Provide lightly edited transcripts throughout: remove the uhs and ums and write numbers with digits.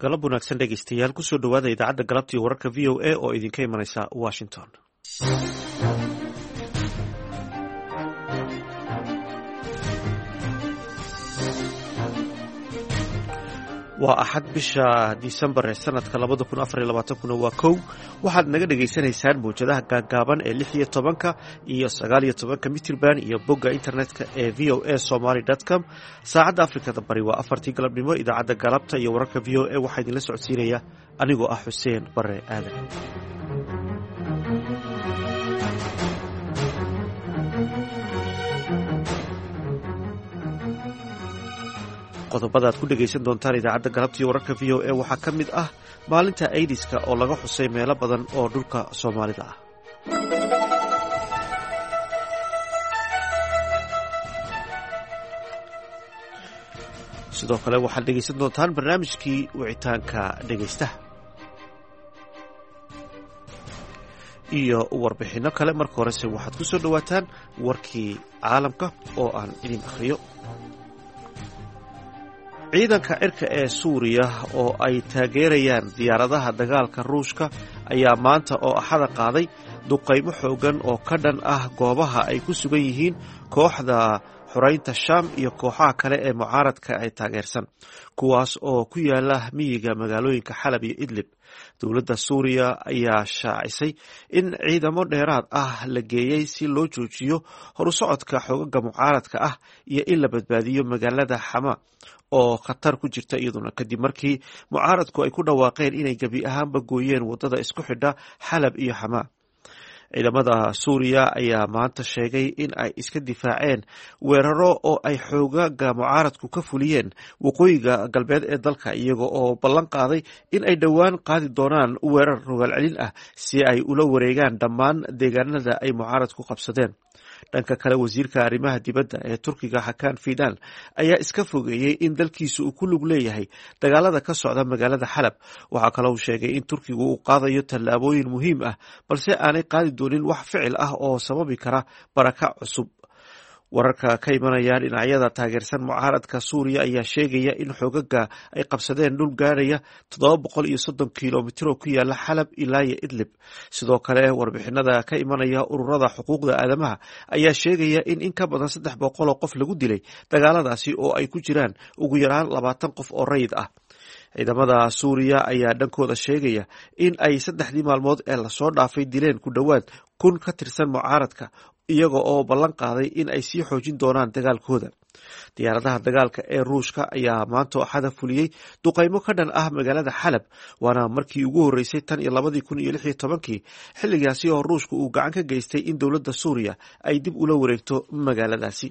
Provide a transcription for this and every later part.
galab wanaagsan dhegeystayaal kusoo dhawaada idaacadda galabta iyo wararka v o a oo idinka imanaysa washington. waa axad bisha disembar ee sanadka 2024 waa kow. waxaad naga dhegaysanaysaan mawjadaha gaagaaban ee 16 iyo 19 mitirban iyo bogga internetka ee voa somaly.com. saacadda afrikada bari waa 4 galabnimo. idaacadda galabta iyo wararka v o a waxaa idinla socodsiinaya anigoo ah xuseen bare aadan. qodobada aad ku dhegaysan doontaan idaacadda galabta iyo wararka v o a waxaa ka mid ah maalinta aidiska oo laga xusay meelo badan oo dhulka soomaalida ah. sidoo kale waxaad dhegaysan doontaan barnaamijkii wicitaanka dhegaystaha iyo warbixinno kale. marka horese waxaad ku soo dhowaataan warkii caalamka oo aan idin akhriyo. ciidanka cirka ee suuriya oo ay taageerayaan diyaaradaha dagaalka ruushka ayaa maanta oo axada qaaday duqaymo xoogan oo ka dhan ah goobaha ay ku sugan yihiin kooxda xoraynta shaam iyo kooxaha kale ee mucaaradka ay taageersan, kuwaas oo ku yaala miyiga magaalooyinka xalab iyo idlib. dowladda suuriya ayaa shaacisay in ciidamo dheeraad ah la geeyey si loo joojiyo horusocodka xoogaga mucaaradka ah iyo in la badbaadiyo magaalada xama oo khatar ku jirta iyaduna kadib markii mucaaradku ay ku dhawaaqeen inay gebi ahaanba gooyeen waddada isku xidha xalab iyo xamaa. ciidamada suuriya ayaa maanta sheegay in ay iska difaaceen weeraro oo ay xoogaga mucaaradku ka fuliyeen waqooyiga galbeed ee dalka, iyaga oo ballan qaaday in ay dhowaan qaadi doonaan weerar rogaal celin ah si ay ula wareegaan dhammaan deegaanada ay mucaaradku qabsadeen. dhanka kale, wasiirka arrimaha dibadda ee turkiga Hakan Fidan ayaa iska fogeeyey in dalkiisu uu ku lug leeyahay dagaalada ka socda magaalada xalab. waxaa kaloo uu sheegay in turkigu uu qaadayo tallaabooyin muhiim ah balse aanay qaadi doonin wax ficil ah oo sababi kara barakac cusub. wararka ka imanaya dhinacyada taageersan mucaaradka suuriya ayaa sheegaya in xoogaga ay qabsadeen dhul gaadhaya 730 kilomitir oo ku yaala xalab ilaa iyo idlib. sidoo kale, warbixinada ka imanaya ururada xuquuqda aadamaha ayaa sheegaya in ka badan 300 oo qof lagu dilay dagaaladaasi oo ay ku jiraan ugu yaraan 20 qof oo rayid ah. ciidamada suuriya ayaa dhankooda sheegaya in ay 3 maalmood ee lasoo dhaafay dileen ku dhowaad 1,000 ka tirsan mucaaradka, iyaga oo ballan qaaday in ay sii xoojin doonaan dagaalkooda. diyaaradaha dagaalka ee ruushka ayaa maanta axada fuliyey duqaymo ka dhan ah magaalada xalab, waana markii ugu horreysay tan iyo 2016 xilligaasi oo ruushka uu gacan ka geystay in dowladda suuriya ay dib ula wareegto magaaladaasi.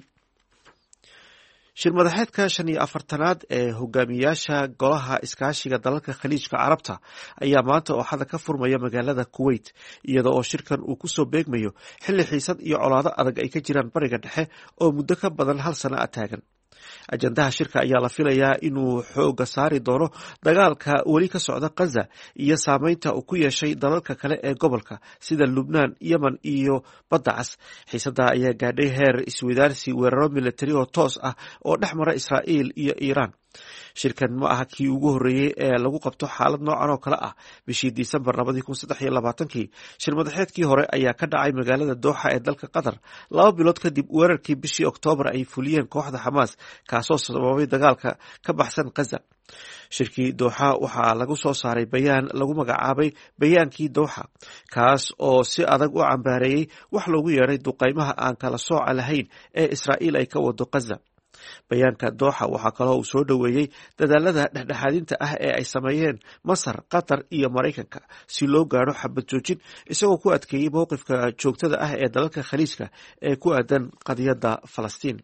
shir madaxeedka 45aad ee hogaamiyaasha golaha iskaashiga dalalka khaliijka carabta ayaa maanta ooxada ka furmaya magaalada kuwait, iyada oo shirkan uu kusoo beegmayo xilli xiisad iyo colaado adag ay ka jiraan bariga dhexe oo muddo ka badan 1 sano a taagan. ajandaha shirka ayaa la filayaa inuu xooga saari doono dagaalka weli ka socda Gaza iyo saameynta uu ku yeeshay dalalka kale ee gobolka sida Lubnaan, Yemen iyo Badda Cas. xiisada ayaa gaadhay heer isweydaarsi weeraro militari oo toos ah oo dhex mara Israa'iil iyo Iiraan. shirkan ma aha kii ugu horreeyey ee lagu qabto xaalad noocan oo kale ah. bishii Disembar 2023 shir madaxeedkii hore ayaa ka dhacay magaalada Dooxa ee dalka Qatar 2 bilood kadib weerarkii bishii Oktoobar ay fuliyeen kooxda Xamaas, kaasoo sababay dagaalka ka baxsan Gaza. shirkii Dooxa waxaa lagu soo saaray bayaan lagu magacaabay bayaankii Dooxa, kaas oo si adag u cambaareeyey wax loogu yeeray duqaymaha aan kala sooca lahayn ee Israa'iil ay ka wado Gaza. bayaanka Dooxa waxaa kaloo uu soo dhoweeyey dadaalada dhexdhexaadinta ah ee ay sameeyeen Masar, Qatar iyo Maraykanka si loo gaadho xabad joojin, isagoo ku adkeeyey mowqifka joogtada ah ee dalalka khaliijka ee ku aadan qadiyadda Falastiin.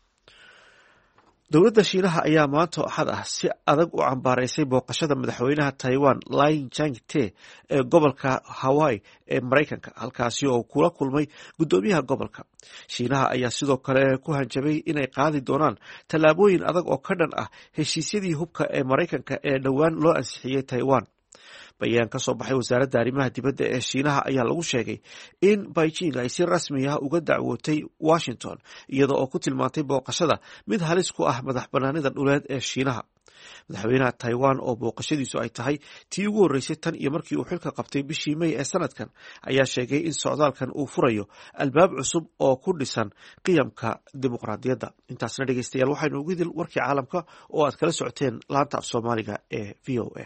dowladda Shiinaha ayaa maanta axad ah si adag u cambaaraysay booqashada madaxweynaha Taiwan Lai Ching-te ee gobolka Hawaii ee Maraykanka, halkaasi oo kula kulmay guddoomiyaha gobolka. Shiinaha ayaa sidoo kale ku hanjabay inay qaadi doonaan tallaabooyin adag oo ka dhan ah heshiisyadii hubka ee Maraykanka ee dhowaan loo ansixiyey Taiwan. bayaan ka soo baxay wasaaradda arrimaha dibadda ee shiinaha ayaa lagu sheegay in beijing ay si rasmi ah uga dacwootay washington iyada oo ku tilmaantay booqashada mid halis ku ah madax banaanida dhuleed ee shiinaha. madaxweynaha taiwan oo booqashadiisu ay tahay tii ugu horreysay tan iyo markii uu xilka qabtay bishii May ee sanadkan ayaa sheegay in socdaalkan uu furayo albaab cusub oo ku dhisan qiyamka dimuqraadiyadda. intaasna dhegeystayaal waxaynu ugu dil warkii caalamka oo aad kala socoteen laanta af Soomaaliga ee VOA.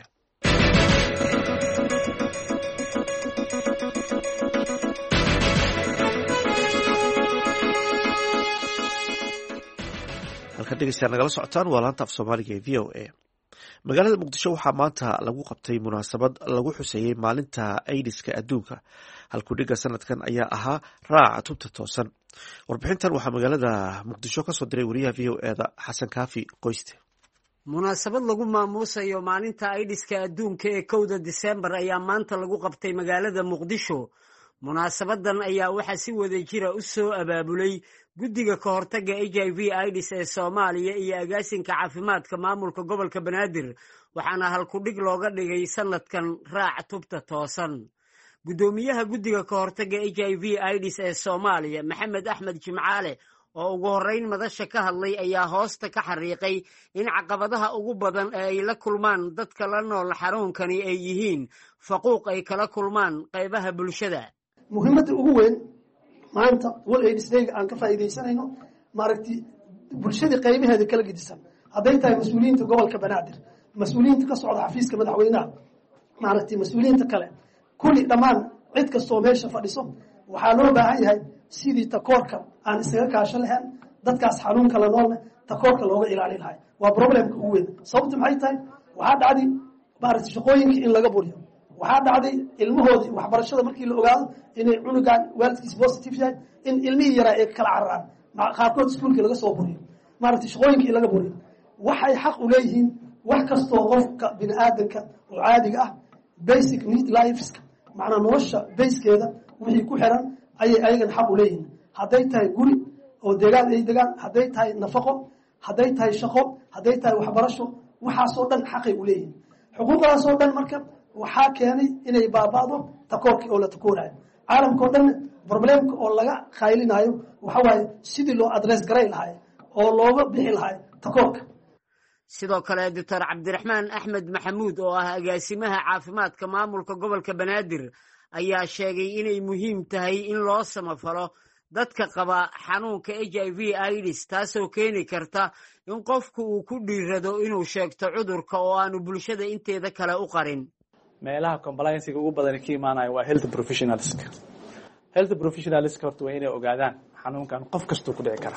halkan dhegeystayaal nagala socotaan waa laanta af Soomaaliga ee VOA. magaalada muqdisho waxaa maanta lagu qabtay munaasabad lagu xuseeyey maalinta aydiska adduunka. halkudhiga sanadkan ayaa ahaa raaca tubta toosan. warbixintan waxaa magaalada muqdisho kasoo diray wariyaha VOA-da xasan kaafi qoyste. munaasabad lagu maamuusayo maalinta aydiska adduunka ee 1 Diseembar ayaa maanta lagu qabtay magaalada muqdisho. munaasabadan ayaa waxaa si wada jira u soo abaabulay guddiga ka hortagga HIV AIDS ee Soomaaliya iyo agaasinka caafimaadka maamulka gobolka Banaadir, waxaana halkudhig looga dhigay sanadkan raac tubta toosan. gudoomiyaha guddiga ka hortagga HIV AIDS ee Soomaaliya Maxamed Axmed Jimcaale oo ugu horeyn madasha ka hadlay ayaa hoosta ka xariiqay in caqabadaha ugu badan ee ay la kulmaan dadka la nool xanuunkani ay yihiin faquuq ay kala kulmaan qaybaha bulshada. muhiimadda ugu weyn maanta World AIDS Day aan ka faa'iideysanayno maaragtay bulshada qaybaheeda kala gedisan hadday tahay mas'uuliyiinta gobolka Banaadir, mas'uuliyiinta ka socda xafiiska madaxweynaha, maaragtay mas'uuliyiinta kale kulli dhammaan cid kastoo meesha fadhiso waxaa loo baahan yahay sidii takoorka aan isaga kaashan lahayn dadkaas xanuunka la noolna takoorka looga ilaalin lahaa. waa problemka ugu weyn. sababtu maxay tahay? waxaa dhacday maaragtay shaqooyinka in laga buriyo, waxaa dhacday ilmahoodii waxbarashada markii la ogaado inay cunugan waalidkiis positive yahay in ilmihii yaraa ay kala cararaan, qaarkood iskuulkii laga soo buriyo, maaragtay shaqooyinkii laga buriyo. waxay xaq u leeyihiin wax kastoo qofka bini aadanka oo caadiga ah basic need liveska macnaa nolosha bayskeeda wixii ku xiran ayay ayagan xaq u leeyihiin. hadday tahay guri oo deegaan ay degaan, hadday tahay nafaqo, hadday tahay shaqo, hadday tahay waxbarasho, waxaasoo dhan xaqay u leeyihiin. xuquuqdaasoo dhan marka waxaa keenay inay baaba'do takoorkii oo la takoorayo. caalamka oo dhan problemka oo laga qaylinayo waxa waaye sidii loo address garay lahaa oo looga bixi lahaa takoorka. sidoo kale Dr. Cabdiraxmaan Axmed Maxamuud oo ah agaasimaha caafimaadka maamulka gobolka Banaadir ayaa sheegay inay muhiim tahay in loo samafalo dadka qaba xanuunka HIV AIDS, taasoo keeni karta in qofku uu ku dhiirado inuu sheegto cudurka oo aanu bulshada inteeda kale u qarin. meelaha compliance-ga ugu badan ka imaanayo waa health professionals-ka. health professionals-ka horta waa inay ogaadaan xanuunkan qof kasta ku dhici kara.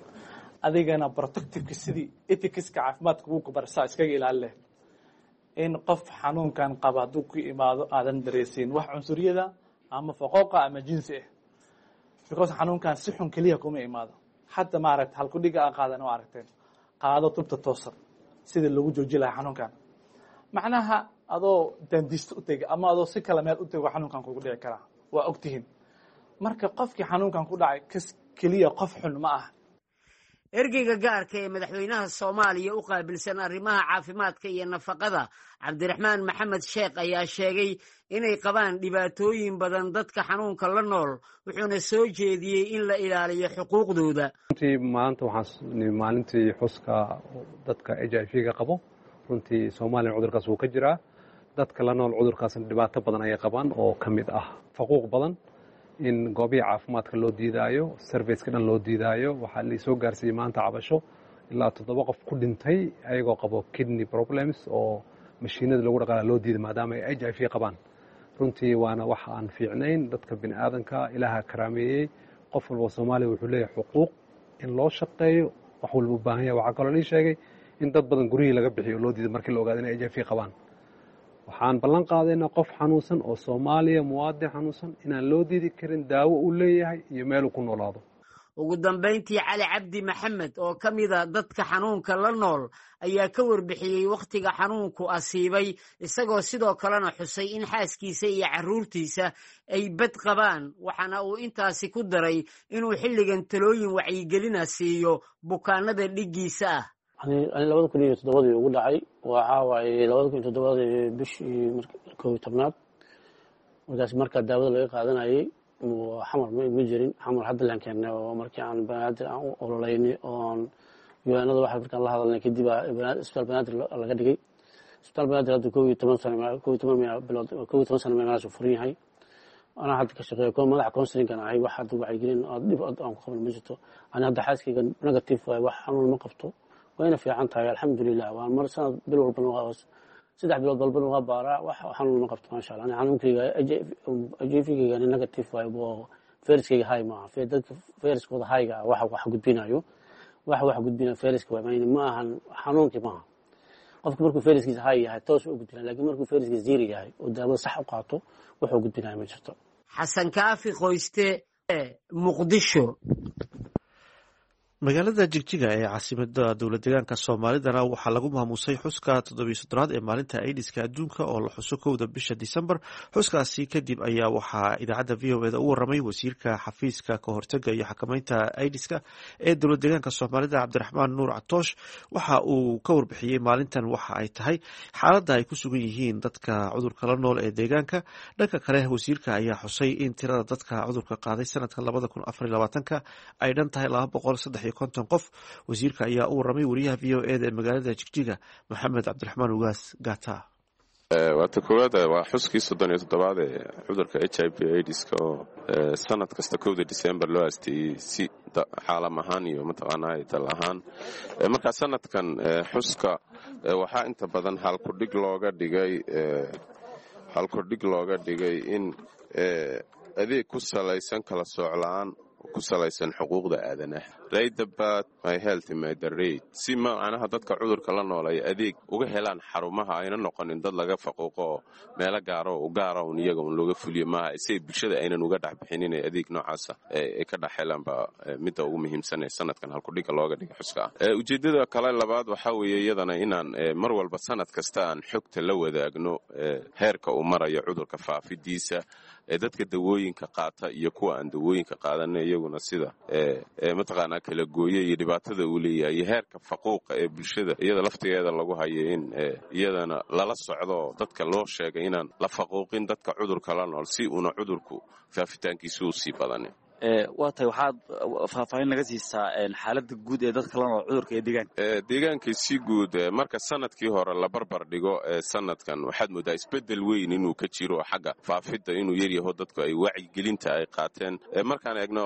adigana protective sidii ethics-ka caafimaadka uu ku barsaa iskaga ilaalin in qof xanuunkan qaba hadduu ku imaado aadan dareensiin wax cunsuriyada ama faqooqa ama jinsi ah, because xanuunkan si xun kaliya kuma imaado. hadda maaragtay halkudhiga aan qaadan oo aragteen qaado tubta toosan sidii lagu jooji lahaa xanuunkan. macnaha adoo dentist u tegay ama adoo si kala meel u tego xanuunkan kugu dhici karaa, waa ogtihiin. marka qofkii xanuunkan ku dhacay kaliya qof xun ma aha. ergeyga gaarka ee madaxweynaha Soomaaliya u qaabilsan arrimaha caafimaadka iyo nafaqada Cabdiraxmaan Maxamed Sheekh ayaa sheegay inay qabaan dhibaatooyin badan dadka xanuunka la nool, wuxuuna soo jeediyey in la ilaaliyo xuquuqdooda. runtii maanta waxaan maalintii xuska dadka HIV-ga qabo. runtii Soomaaliya cudurkaas wuu ka jiraa. dadka la nool cudurkaasna dhibaato badan ayay qabaan oo ka mid ah faquuq badan, in goobihi caafimaadka loo diidaayo, serviceka dhan loo diidaayo. waxaa la soo gaarsiiyey maanta cabasho ilaa 7 qof ku dhintay ayagoo qabo kidney problems oo mashiinada lagu dhaqaala loo diiday maadaama ay HIV qabaan. runtii waana wax aan fiicnayn. dadka bini aadanka ilaaha karaameeyey. qof walba Soomaaliya wuxuu leeyahay xuquuq in loo shaqeeyo, wax walba u baahan yahay. waxaa kaloo la sheegay in dad badan gurihii laga bixiyo loo diiday markii la ogaado inay HIV qabaan. waxaan ballan qaadaynaa qof xanuunsan oo Soomaaliya muwaadin xanuunsan inaan loo diidi karin daawo uu leeyahay iyo meel uu ku noolaado. ugu dambeyntii Cali Cabdi Maxamed oo ka mid ah dadka xanuunka la nool ayaa ka warbixiyey wakhtiga xanuunku asiibay, isagoo sidoo kalena xusay in xaaskiisa iyo carruurtiisa ay bad qabaan. waxaana uu intaasi ku daray inuu xilligan talooyin wacyigelina siiyo bukaanada dhigiisa ah. labada kun iyo toddobadii ugu dhacay waxaa waaye 2007 bishii 11 markaas marka daawada laga qaadanayay xamar ma jirin xamar hadda laan keenay oo markii aan banaadir aan u ololeynay oon yuwaanada waxa markaan la hadalnay kadib isbitaal banaadir laga dhigay isbitaal banaadir hadda 12 sano meelahaas furan yahay ana hadda ka shaqeeyo ko madax counseling-kan ahay wax hadda wacyigelin dib aan ku qaban ma jirto ana hadda xaaskayga negative waay wax xanuun ma qabto wayna fiican tahay alxamdulilah waan mar sanad bil walbana waa 3 bilood walbana waa baaraa wax xanuun ma qabto maasha Allah xanuunkayga HIV-ga negative waay boo fayraskayga high ma aha dadka fayraskooda high-ga wax gudbinayo wax gudbinayo fayraska waay ma ahan xanuunkii ma aha qofka markuu fayraskiisa high yahay toos u gudbinaa laakiin markuu fayraskiisa zero yahay oo daawada sax u qaato wuxuu gudbinayo ma jirto. xasan kaafi qoyste muqdisho. magaalada jigjiga ee caasimada dowlad deegaanka soomaalidana waxaa lagu maamuusay xuska 700aad ee maalinta aidiska adduunka oo la xuso 1 bisha Disembar. xuskaasi kadib ayaa waxaa idaacadda VOA u waramay wasiirka xafiiska ka hortagga iyo xakamaynta aidiska ee dowlad deegaanka soomaalida Cabdiraxmaan Nuur Catoosh. waxa uu ka warbixiyey maalintan waxa ay tahay xaaladda ay ku sugan yihiin dadka cudurka la nool ee deegaanka. dhanka kale wasiirka ayaa xusay in tirada dadka cudurka qaaday sanadka 2024 ay dhan tahay 250 qof. wasiirka ayaa u waramay wariyaha VOA ee magaalada Jigjiga Maxamed Cabdiraxmaan Ugaas Gata. waata koowaad waa xuskii 37aad ee cudurka HIV AIDS oo sanad kasta 1 December loo aasteeyay si caalam ahaan iyo mataqaanaa dal ahaan. marka sanadkan xuska waxaa inta badan halkudhig looga dhigay in adeeg ku salaysan kala sooclaan ku salaysan xuquuqda aadanaha right about my health my rate si macnaha dadka cudurka la nool ay adeeg uga helaan xarumaha ayna noqonin dad laga faquuqo meelo gaaro iyaga looga fuliyo maaha si bulshada aynan uga dhaxbixinin adeeg noocaas ay ka dhaxeelaan ba midda ugu muhiimsan ee sanadkan halkudhiga looga dhigay xuska. ujeedada kale labaad waxa weeye iyadana inaan mar walba sanad kasta aan xogta la wadaagno heerka uu marayo cudurka faafidiisa dadka dawooyinka qaata iyo kuwa aan dawooyinka qaadanay iyaguna sida mataqaanaa kala gooye iyo dhibaatada uu leeyahay heerka faquuqa ee bulshada iyada laftigeeda lagu hayo in iyadana lala socdo dadka loo sheegay inaan la faquuqin dadka cudurka la nool si uuna cudurku faafitaankiisu u sii badanin. waa tahay waxaad faahfaahin naga siisaa xaaladda guud ee dadka la nool cudurka ee deegaanka si guud marka sanadkii hore la barbar dhigo sanadkan waxaad moodaa isbedel weyn inuu ka jiro xagga faafidda inuu yaryaho dadku ay wacyigelinta ay qaateen. markaan eegno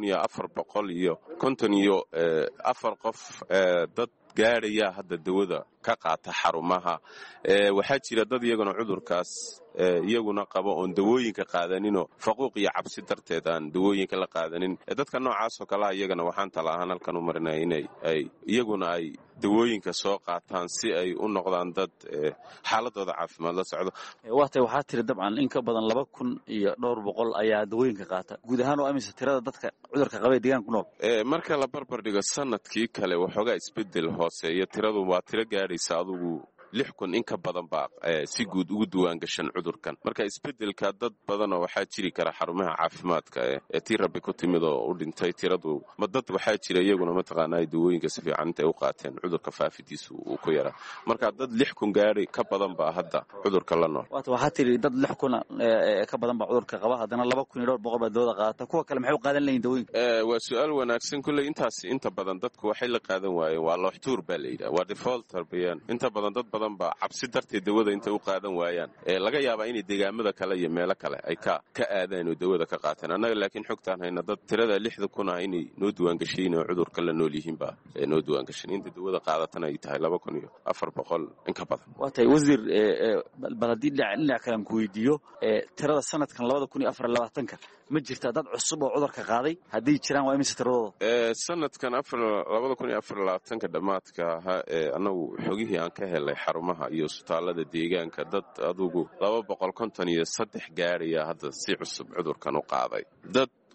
2454 qof dad gaadhaya hadda dawada ka qaata xarumaha. waxaa jira dad iyaguna cudurkaas iyaguna qabo oon dawooyinka qaadaninoo faquuq iyo cabsi darteed aan dawooyinka la qaadanin. dadka noocaas oo kale iyagana waxaan tala ahaan halkan u marinaya inay iyaguna ay dawooyinka soo qaataan si ay u noqdaan dad xaaladooda caafimaad la socdo. waatay waxaa tiri dabcan in ka badan 2,200 ayaa dawooyinka qaata. guud ahaan oo amisa tirada dadka cudurka qaba ee deegaanka ku nool marka la barbar dhigo sanadkii kale waxoogaa isbedel hooseeya tiradu waa tiro gaadhaysa adugu 6,000 in ka badan baa si guud ugu duwaan gashan cudurkan. marka isbedelka dad badan oo waxaa jiri kara xarumaha caafimaadka ee tii rabbi ku timid oo u dhintay tiradu ma dad waxaa jira iyaguna mataqaanaa dawooyinka si fiican intay u qaateen cudurka faafidiisu uu ku yaraa. marka dad 6,000 gaari ka badan baa hadda cudurka la nool. waxaa tiri dad 6,000 ka badan baa cudurka qaba haddana 2,200 baa dawada qaata. kuwa kale maxay u qaadan leeyihiin dawooyinka? waa su'aal wanaagsan kulley intaas inta badan dadku waxay la qaadan waayeen waa looxtuur baa la yidhaha waa defaulter bayaan inta badan dad badan baa cabsi darteed dawada intay u qaadan waayaan laga yaabaa inay deegaamada kale iyo meelo kale ay ka aadaan oo dawada ka qaataan. annaga laakiin xogtaan hayna dad tirada 6,000 ah inay noo duwaan gashayn oo cudurka la nool yihiin baa noo duwaan gashayn inta dawada qaadatana ay tahay 2,400 in ka badan. waa tahay wasiir bal haddii dhinac kale aan ku weydiiyo tirada sanadkan 2024 ma jirtaa dad cusub oo cudurka qaaday? haddii jiraan waa imise tiradooda? sanadkan 2024 dhammaadka ahaa annagu xogihii aan ka helay xarumaha iyo isbitaalada deegaanka dad adugu 253 gaadhaya hadda si cusub cudurkan u qaaday. dad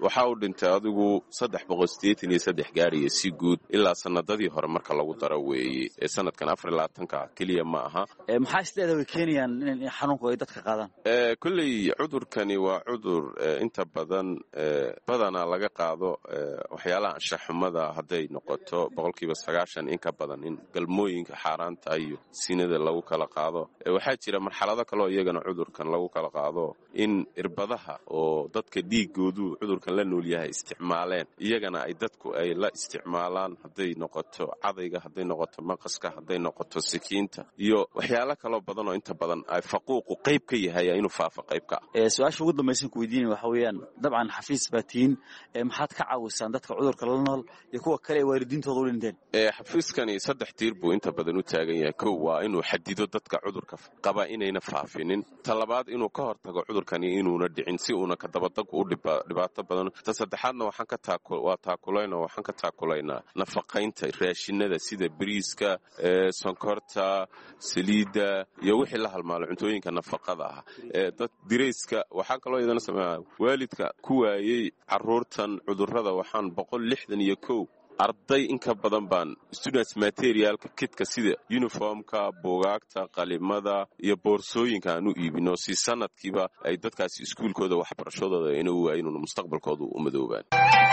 waxaa u dhintay adigu 383 gaariya si guud ilaa sanadadii hore marka lagu daro weeye ee sanadkan 24ka keliya ma aha. maxaa isleedahay way keenayaan in xanuunku ay dadka qaadaan? kulley cudurkani waa cudur inta badanaa laga qaado waxyaalaha anshaxumada hadday noqoto 90% in ka badan in galmooyinka xaaraanta iyo sinada lagu kala qaado. waxaa jira marxalado kaloo iyagana cudurkan lagu kala qaado in irbadaha oo dadka dhiigoodu cudurkan la nool yahay isticmaaleen iyagana ay dadku ay la isticmaalaan, hadday noqoto cadayga, hadday noqoto maqaska, hadday noqoto sikiinta iyo waxyaalo kaloo badan oo inta badan ay faquuqu qayb ka yahay inuu faafo qayb ka ah. su-aasha ugu dambaysan ku weydiinaya waxa weeyaan dabcan xafiis baa tihiin, maxaad ka caawisaan dadka cudurka la nool iyo kuwa kale ee waalidiintooda u dhinteen? xafiiskani 3 tiir buu inta badan u taagan yahay. kow waa inuu xadido dadka cudurka qaba inayna faafinin. ta labaad inuu ka hortago cudurkani inuuna dhicin si uuna ka dabadagu u dhibaato badan. ta saddexaadna waxaan ka taakulaynaa nafaqaynta raashinada sida bariiska, sonkorta, saliidda iyo wixii la halmaalo cuntooyinka nafaqada ah. dad dirayska waxaa kaloo iyadana sameeyaa waalidka ku waayey caruurtan cudurrada. waxaan 161 arday in ka badan baan students materialka kitka sida uniformka, buugaagta, qalimada iyo boorsooyinka aan u iibino si sanadkiiba ay dadkaasi iskuulkooda waxbarashadooda inuu waayeen mustaqbalkooda u madoobaan.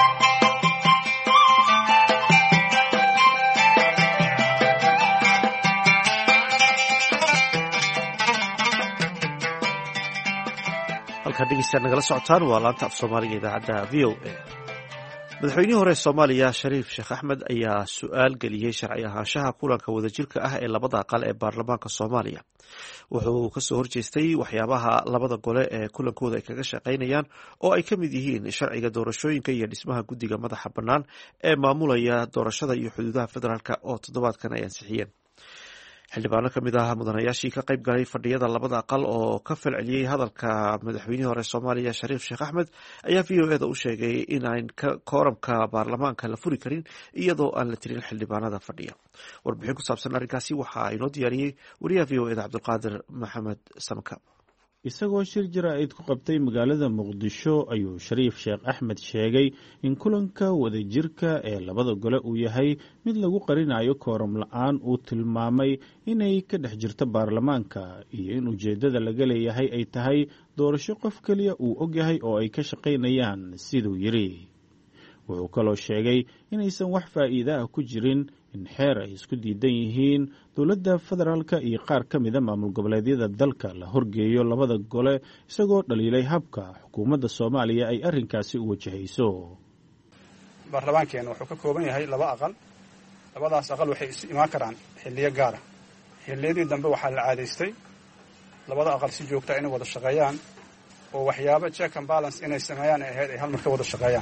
halkaa dhegeystayaal nagala socotaan waa laanta af soomaaliga idaacadda v o a. madaxweynihii hore soomaaliya shariif sheekh axmed ayaa su-aal geliyey sharci ahaanshaha kulanka wadajirka ah ee labada aqal ee baarlamaanka soomaaliya. wuxuu kasoo horjeestay waxyaabaha labada gole ee kulankooda ay kaga shaqaynayaan oo ay ka mid yihiin sharciga doorashooyinka iyo dhismaha guddiga madaxa bannaan ee maamulaya doorashada iyo xuduudaha federaalk oo toddobaadkan ay ansixiyeen. xildhibaano ka mid ah mudanayaashii ka qayb galay fadhiyada labada aqal oo ka falceliyey hadalka madaxweynihii hore soomaaliya shariif sheekh axmed ayaa v o eda u sheegay in aan kooramka baarlamaanka la furi karin iyadoo aan la tirin xildhibaanada fadhiya. warbixin ku saabsan arrinkaasi waxaa inoo diyaariyey wariyaha v o eda cabdulqaadir maxamed samka. isagoo shir jaraa'id ku qabtay magaalada muqdisho ayuu shariif sheekh axmed sheegay in kulanka wadajirka ee labada gole uu yahay mid lagu qarinayo kooram la-aan. uu tilmaamay inay ka dhex jirto baarlamaanka iyo in ujeeddada laga leeyahay ay tahay doorasho qof keliya uu ogyahay oo ay ka shaqaynayaan siduu yidhi. wuxuu kaloo sheegay inaysan wax faa'iida ah ku jirin in xeer ay isku diidan yihiin dowladda federaalka iyo qaar ka mida maamul goboleedyada dalka la horgeeyo labada gole, isagoo dhaliilay habka xukuumadda soomaaliya ay arrinkaasi u wajahayso. baarlamaankeenna wuxuu ka kooban yahay 2 aqal. labadaas aqal waxay isu imaan karaan xilliyo gaara. xilliyadii dambe waxaa la caadaystay labada aqal si joogta inay wada shaqeeyaan oo waxyaabo check and balance inay sameeyaan ay ahayd ay hal mar ka wada shaqeeyaan.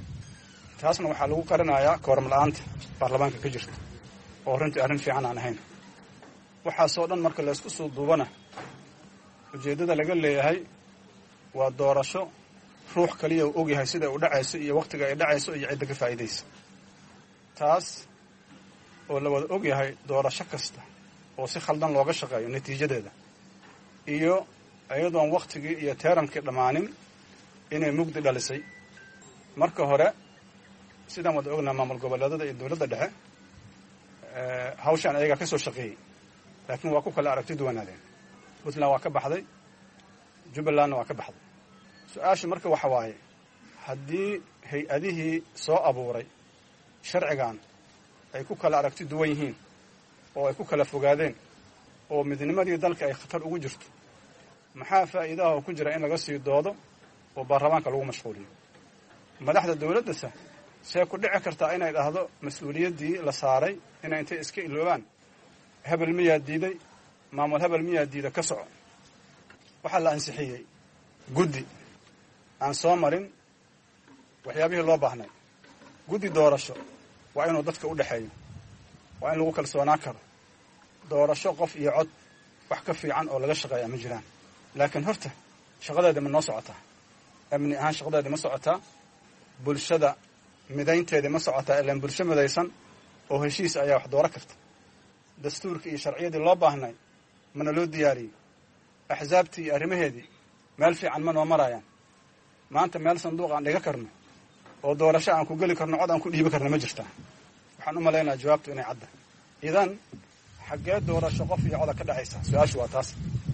taasna waxaa lagu qarinayaa kooram la-aanta baarlamaanka ka jirta oo runtii arrin fiican aan ahayn. waxaasoo dhan marka laysku soo duubana ujeeddada laga leeyahay waa doorasho ruux kaliya uu ogyahay sida u dhacayso iyo wakhtiga ay dhacayso iyo cidda ka faa'iidaysa. taas oo la wada ogyahay doorasho kasta oo si khaldan looga shaqeeyo natiijadeeda iyo iyadoon wakhtigii iyo teerankii dhammaanin inay mugdi dhalisay. marka hore sidaan wada ognaa maamul goboleedada iyo dowladda dhexe hawshaan ayagaa ka soo shaqeeyey, laakiin waa ku kala aragti duwanaadeen. puntland waa ka baxday, jubbalandna waa ka baxday. su-aasha marka waxa waaye haddii hay-adihii soo abuuray sharcigan ay ku kala aragti duwan yihiin oo ay ku kala fogaadeen oo midnimadii dalka ay khatar ugu jirto, maxaa faa'iidaha oo ku jira in laga sii doodo oo baarlamaanka lagu mashquuliyo? madaxda dowladdasa see ku dhici kartaa inay dhahdo mas-uuliyaddii la saaray inay intay iska iloobaan hebel miyaa diiday, maamul hebel miyaa diida ka soco. waxaa la ansixiyey guddi aan soo marin waxyaabihii loo baahnay. guddi doorasho waa inuu dadka u dhexeeyo, waa in lagu kalsoonaan karo. doorasho qof iyo cod wax ka fiican oo laga shaqeeya ma jiraan. laakiin horta shaqadeeda ma noo socotaa? amni ahaan shaqadeeda ma socotaa? bulshada midaynteeda ma socotaa? ilaan bulsho midaysan oo heshiis ayaa wax dooro karta. dastuurkii iyo sharciyadii loo baahnay mana loo diyaariyey. axsaabtii iyo arrimaheedii meel fiican ma noo marayaan. maanta meel sanduuq aan dhiga karno oo doorasho aan ku geli karno cod aan ku dhiibi karno ma jirta. waxaan u maleynayaa jawaabtu inay cadda. idan xaggee doorasho qof iyo coda ka dhacaysa? su-aashu waa taas.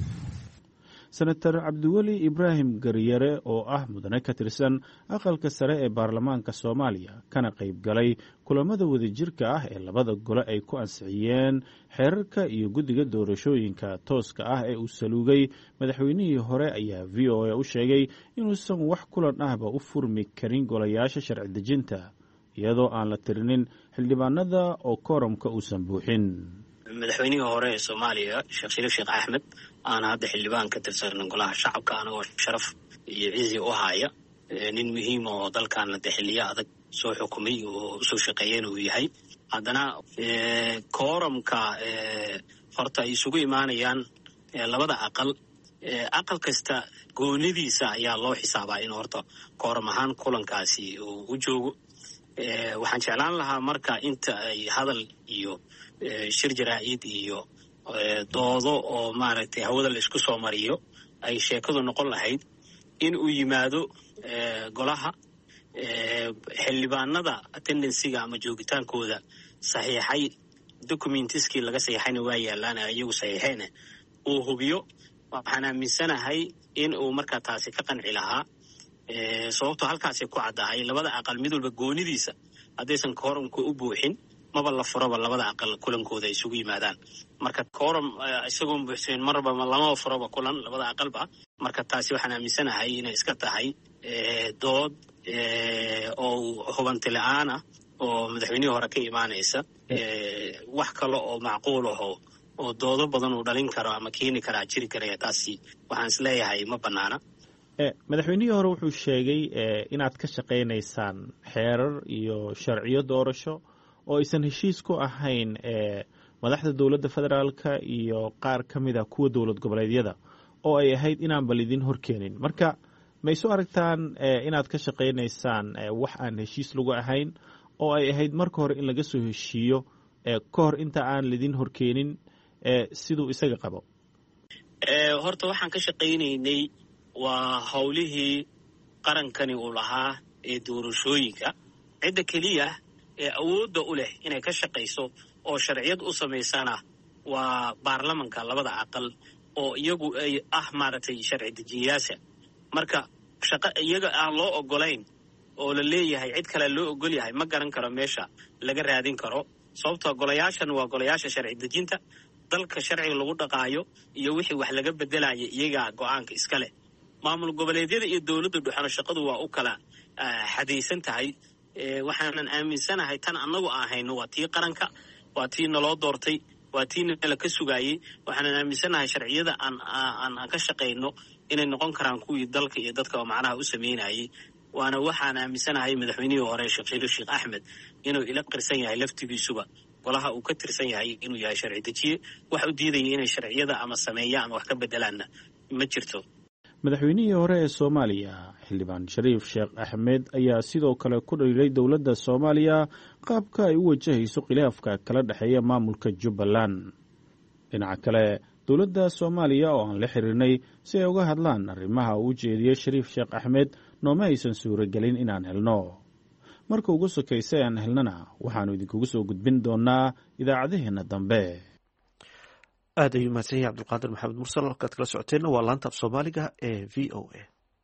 senator cabdiweli ibraahim garyare oo ah mudane ka tirsan aqalka sare ee baarlamaanka soomaaliya kana qayb galay kulamada wadajirka ah ee labada gole ay ku ansixiyeen xeerarka iyo guddiga doorashooyinka tooska ah ee uu saluugay madaxweynihii hore ayaa v o a u sheegay inuusan wax kulan ahba u furmi karin golayaasha sharci dejinta iyadoo aan la tirinin xildhibaanada oo kooramka uusan buuxin. madaxweynihii hore ee soomaaliya sheekh shariif sheekh axmed aana hadda xildhibaan ka tirsan golaha shacabka anagoo sharaf iyo cizi u haya nin muhiim oo dalkaana de xiliyo adag soo xukumay oo usoo shaqeeyeen uu yahay. haddana kooramka horta ay isugu imaanayaan labada aqal kasta goonidiisa ayaa loo xisaabaa in horta kooram ahaan kulankaasi uu u joogo. waxaan jeclaan lahaa marka inta ay hadal iyo shir jaraa'id iyo doodo oo maaragtay hawada la isku soo mariyo ay sheekadu noqon lahayd in uu yimaado golaha xildhibaanada attendansiga ama joogitaankooda saxiixay documentiskii laga saxiixayna waa yaalaan iyagu saxiixeena uu hubiyo. waxaan aaminsanahay in uu markaa taasi ka qanci lahaa sababtoo halkaasay ku caddahay labada aqal mid walba goonidiisa haddaysan kooramka u buuxin maba la furaba labada aqal kulankooda ay isugu yimaadaan. marka kooram isagoon buuxsanin marba lamaba furaba kulan labada aqalba. marka taasi waxaan aaminsanahay inay iska tahay dood oo hubanti la-aan ah oo madaxweynihii hore ka imaanaysa. wax kale oo macquul aho oo doodo badan uu dhalin karo ama keeni karaa jiri karaya taasi waxaan isleeyahay ma banaana. madaxweynihii hore wuxuu sheegay inaad ka shaqaynaysaan xeerar iyo sharciyo doorasho oo aysan heshiis ku ahayn madaxda dowladda federaalka iyo qaar ka mid a kuwa dowlad goboleedyada oo ay ahayd inaan bal idin horkeenin. marka ma isu aragtaan inaad ka shaqaynaysaan wax aan heshiis lagu ahayn oo ay ahayd marka hore in laga soo heshiiyo ka hor inta aan lidin horkeenin siduu isaga qabo? horta waxaan ka shaqaynaynay waa howlihii qarankani uu lahaa ee doorashooyinka. cidda keliya ee awoodda u leh inay ka shaqayso oo sharciyad u samaysana waa baarlamanka labada aqal oo iyagu ay ah maaragtay sharci dejiyayaasha. marka shaqo iyaga aan loo ogolayn oo la leeyahay cid kale loo ogol yahay ma garan karo meesha laga raadin karo. sababtoo golayaashan waa golayaasha sharci dejinta dalka sharciga lagu dhaqaayo iyo wixii wax laga bedelaya iyagaa go-aanka iska leh. maamul goboleedyada iyo dowladda dhuxano shaqadu waa u kala xadaysan tahay. waxaanan aaminsanahay tan annagu aan hayno waa tii qaranka, waa tii naloo doortay, waa tii nala ka sugaayey. waxaanan aaminsanahay sharciyada aan ka shaqayno inay noqon karaan kuwii dalka iyo dadka macnaha u sameynayay. waana waxaan aaminsanahay madaxweynihii hore sheekh shariif sheekh axmed inuu ila qirsan yahay laftigiisuba golaha uu ka tirsan yahay inuu yahay sharci dejiye. wax u diidaya inay sharciyada ama sameeya ama wax ka bedelaanna ma jirto. madaxweynihii hore ee soomaaliya xildhibaan shariif sheekh axmed ayaa sidoo kale ku dhaliilay dowladda soomaaliya qaabka ay u wajahayso khilaafka kala dhexeeya maamulka jubbaland. dhinaca kale dowladda soomaaliya oo aan la xiriirnay si ay uga hadlaan arrimaha uu jeediyey shariif sheekh axmed nooma aysan suuragelin inaan helno. marka ugu sokaysa aan helnana waxaannu idinkugu soo gudbin doonaa idaacadaheenna dambe. aad ayuu mahadsan yahay cabdulqaadir maxamed mursal. halkaad kala socoteenna waa laanta af soomaaliga ee v o a.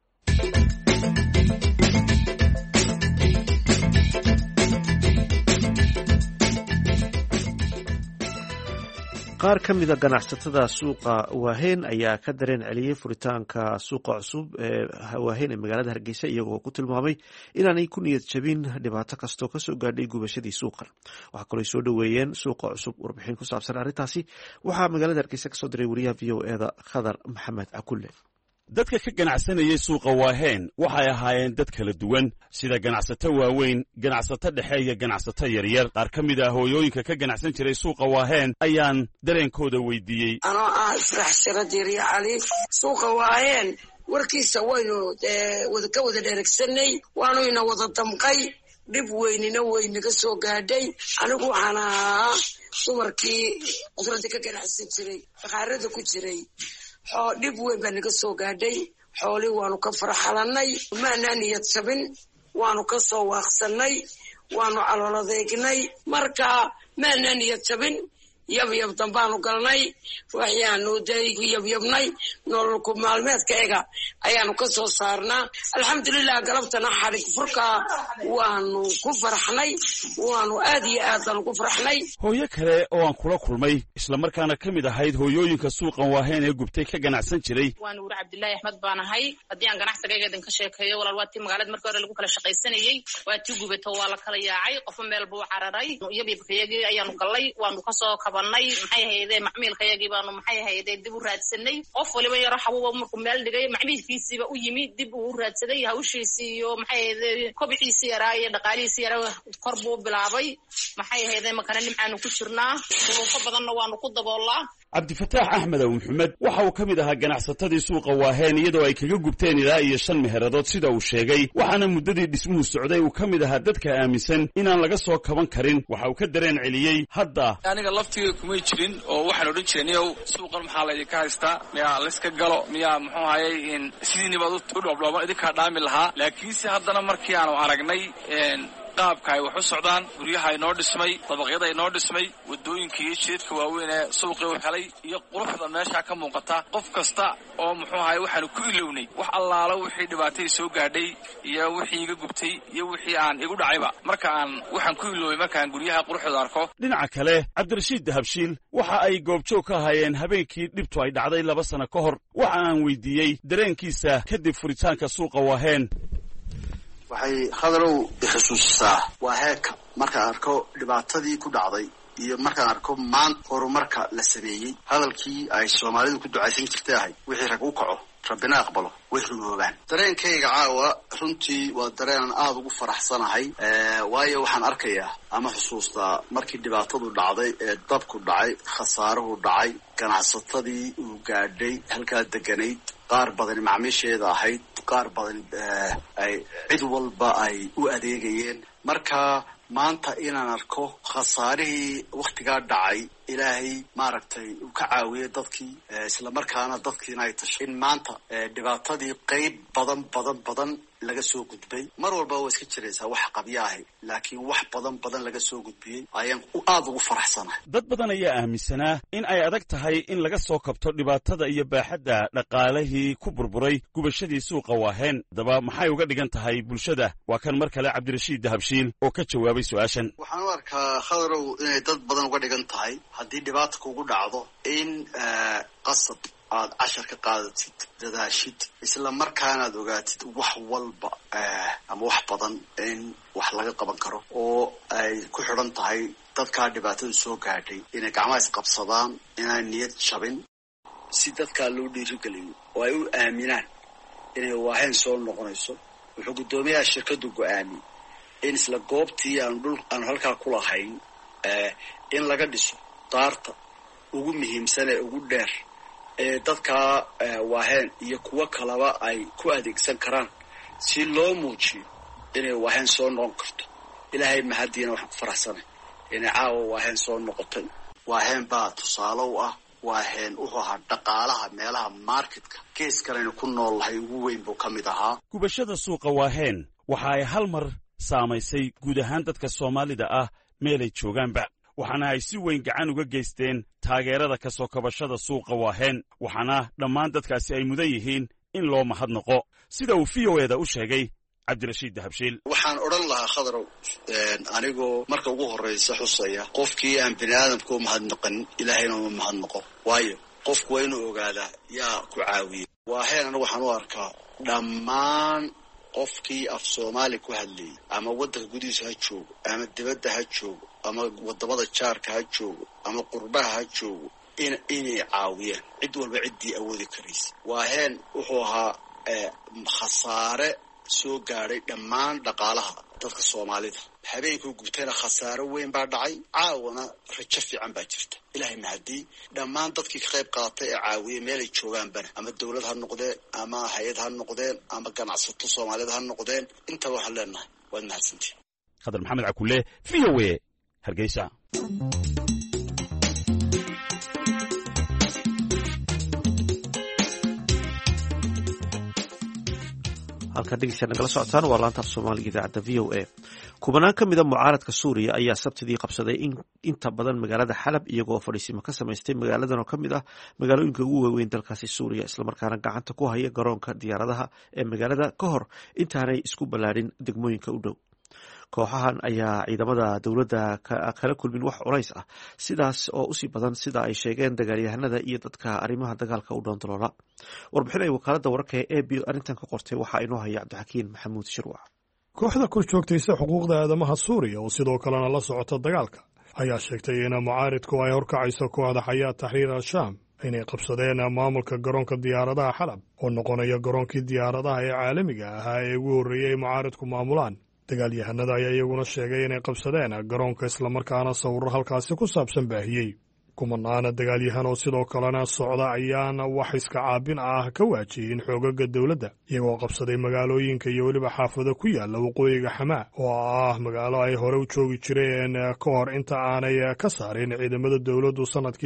qaar ka mida ganacsatada suuqa waaheen ayaa ka dareen celiyey furitaanka suuqa cusub ee waaheen ee magaalada hargeysa iyagoo ku tilmaamay inaanay ku niyad jabin dhibaato kastoo kasoo gaadhay gubashadii suuqan. waxaa kaloo soo dhoweeyeen suuqa cusub. warbixin ku saabsan arrintaasi waxaa magaalada hargeysa kasoo diray wariyaha v o eda khadar maxamed cakulle. dadka ka ganacsanayay suuqa waaheen waxay ahaayeen dad kala duwan sida ganacsato waaweyn, ganacsato dhexe iyo ganacsato yaryar. qaar ka mid ah hooyooyinka ka ganacsan jiray suuqa waaheen ayaan dareenkooda weydiiyey. anoo ah ifrax siradiiriya cali. suuqa waaheen warkiisa waynu ka wada dheregsanay, waanuyna wada damqay, dhib weynina weynaga soo gaadhay. anigu waxaan ahaa dumarkii cudurada ka ganacsan jiray, fakhaarada ku jiray. dhib weyn baa naga soo gaadhay. xoolii waanu ka farxalanay, maanaa niyad jabin. waanu ka soo waaqsanay waanu calooladeegnay marka maanan niyad jabin yabyab dambaanu galnay waxyaanu daygu yabyabnay nololku maalmeedkaega ayaanu ka soo saarnaa alxamdulilah galabtana xarig furka waanu ku farxnay waanu aad iyo aad baanu ku farxnay hooyo kale oo aan kula kulmay islamarkaana ka mid ahayd hooyooyinka suuqan waaheen ee gubtay ka ganacsan jiray waan nuur cabdillaahi axmed baan ahay haddii aan ganacsigayga idinka sheekeeyo walaal waa tii magaalada markii hore lagu kala shaqaysanayey waa tii gubato waa la kala yaacay qofo meel buu cararay yabyabkayagii ayaanu gallay waanu kasoo kabanay maxay hayde macmiilkayagii baanu maxay hayde dib u raadsanay qof waliba yaro xabuuba markuu meel dhigay macmiilkiisiiba u yimi dib uu raadsaday hawshiisii iyo maxay hayde kobiciisii yaraa iyo dhaqaalihiisii yaraa kor buu bilaabay maxay hayde makana nimcaanu ku jirnaa duruufo badanna waanu ku daboolaa cabdifataax axmed aw maxamed waxa uu ka mid ahaa ganacsatadii suuqa waaheen iyadoo ay kaga gubteen ilaa iyo 5 meheradood sida uu sheegay waxaana muddadii dhismuhu socday uu ka mid ahaa dadka aaminsan inaan laga soo kaban karin waxa uu ka dareen celiyey hadda aniga laftiga kumay jirin oo waxaan odhan jiray niyow suuqan maxaa laydinka haystaa miyaa layska galo miyaa muxuu hayay in sidiinibaad u dhoobdhooban idinkaa dhaami lahaa laakiinse haddana markii aanu aragnay qaabka ay wax u socdaan guryaha inoo dhismay dabaqyada inoo dhismay wadooyinkii iyo jidadka waaweyn ee suuqii u helay iyo quruxda meesha ka muuqata qof kasta oo muxuu ahay waxaanu ku ilownay wax allaalo wixii dhibaatay soo gaadhay iyo wixii iga gubtay iyo wixii aan igu dhacayba marka waxaan ku iloway markaan guryaha quruxda arko dhinaca kale cabdirashiid dahabshiil waxa ay goobjoog ka hayeen habeenkii dhibtu ay dhacday 2 sano ka hor waxa aan weydiiyey dareenkiisa kadib furitaanka suuqa waaheen waxay khadarow xusuusisaa waa heerka markaan arko dhibaatadii ku dhacday iyo markaan arko maanta horumarka la sameeyey hadalkii ay soomaalidu ku ducaysan jirtay ahay wixii rag u kaco rabbina aqbalo way rumoobaan dareenkayga caawa runtii waa dareenan aada ugu faraxsanahay waayo waxaan arkayaa ama xusuustaa markii dhibaatadu dhacday ee dabku dhacay khasaaruhu dhacay ganacsatadii uu gaadhay halkaa deganayd qaar badan macmiisheeda ahayd qaar badan ay cid walba ay u adeegayeen marka maanta inaan arko khasaarihii wakhtigaa dhacay ilaahay maaragtay uu ka caawiyey dadkii islamarkaana dadkiina ay tashay in maanta dhibaatadii qayb badan laga soo gudbay mar walba waa iska jiraysaa wax qabyo ahay laakiin wax badan laga soo gudbiyey ayaan aada ugu faraxsanahay dad badan ayaa aaminsanaa in ay adag tahay in laga soo kabto dhibaatada iyo baaxadda dhaqaalihii ku burburay gubashadii suuqa waaheen haddaba maxay uga dhigan tahay bulshada waa kan mar kale cabdirashiid dahabshiil oo ka jawaabay su-aashan waxaan u arkaa khadarow inay dad badan uga dhigan tahay haddii dhibaata kugu dhacdo in qasab aad cashar ka qaadatid dadaashid isla markaana aad ogaatid wax walba ama wax badan in wax laga qaban karo oo ay ku xidhan tahay dadkaa dhibaatadu soo gaadhay inay gacmaha isqabsadaan inaan niyad jabin si dadkaa loo dhiirigeliyo oo ay u aaminaan inay waaheen soo noqonayso wuxuu guddoomiyaha shirkadu go-aamiyey in isla goobtii aanu halkaa ku lahayn in laga dhiso daarta ugu muhiimsan ee ugu dheer ee dadkaa waaheen iyo kuwo kalaba ay ku adeegsan karaan si loo muujiyo inay waaheen soo noqon karto ilaahay mahadiina waxaan ku faraxsanay inay caawa waaheen soo noqotay waaheen baa tusaale u ah waaheen wuxuu ahaa dhaqaalaha meelaha marketka gees kalena ku nool lahay ugu weyn buu ka mid ahaa gubashada suuqa waaheen waxa ay hal mar saamaysay guud ahaan dadka soomaalida ah meelay joogaanba waxaana ay si weyn gacan uga geysteen taageerada ka soo kabashada suuqa waaheen waxaana dhammaan dadkaasi ay mudan yihiin in loo mahadnaqo sida uu v o eda u sheegay cabdirashiid dahabshiil waxaan odhan lahaa khadarow anigoo marka ugu horraysa xusaya qofkii aan bini aadamka u mahadnaqanin ilaahayna uma mahadnaqo waayo qofku waa inuu ogaadaa yaa ku caawiyey waaheen anigu waxaan u arkaa dhammaan qofkii af soomaali ku hadlayay ama waddanka gudihiisa ha joogo ama dibadda ha joogo ama wadamada jaarka ha joogo ama qurbaha ha joogo inay caawiyaan cid walba ciddii awoodi karaysa waaheen wuxuu ahaa khasaare soo gaadhay dhammaan dhaqaalaha dadka soomaalida habeenkuu gubtayna khasaaro weyn baa dhacay caawana rajo fiican baa jirta ilaahay mahadii dhammaan dadkii ka qayb qaatay ee caawiyey meelay joogaanbana ama dawlad ha noqdeen ama hay-ad ha noqdeen ama ganacsato soomaaliyed ha noqdeen intaba waxaan leenahay waad mahadsantiin khadar maxamed cakulle v o a hargeysa halkaa dhegeysta nagala socotaan waa laanta af soomaaliga idaacadda v o a kubanaan ka mida mucaaradka suuriya ayaa sabtidii qabsaday inta badan magaalada xalab iyagoo fadhiisimo ka samaystay magaaladan oo ka mid ah magaalooyinka ugu waaweyn dalkaasi suuriya islamarkaana gacanta ku haya garoonka diyaaradaha ee magaalada ka hor intaanay isku ballaadhin degmooyinka u dhow kooxahan ayaa ciidamada dowladda kala kulmin wax culays ah sidaas oo usii badan sida ay sheegeen dagaalyahanada iyo dadka arrimaha dagaalka u dhoondaloola warbixin ay wakaaladda wararka ee a b arrintan ka qortay waxaa inoo haya cabdixakiin maxamuud shirwac kooxda kor joogtaysa xuquuqda aadamaha suuriya oo sidoo kalena la socota dagaalka ayaa sheegtay in mucaaridku ay horkacayso kooxda xayaat taxriir al-shaam inay qabsadeen maamulka garoonka diyaaradaha xalab oo noqonaya garoonkii diyaaradaha ee caalamiga ahaa ee ugu horreeyey ay mucaaridku maamulaan dagaalyahanada ayaa iyaguna sheegay inay qabsadeen garoonka islamarkaana sawirro halkaasi ku saabsan baahiyey kumanaana dagaalyahan oo sidoo kalena socda ayaana wax iska caabin ah ka waajiyin xoogaga dowladda iyagoo qabsaday magaalooyinka iyo weliba xaafado ku yaalla waqooyiga xamaa oo ah magaalo ay hore u joogi jireen ka hor inta aanay ka saarin ciidamada dowladdu sannadkii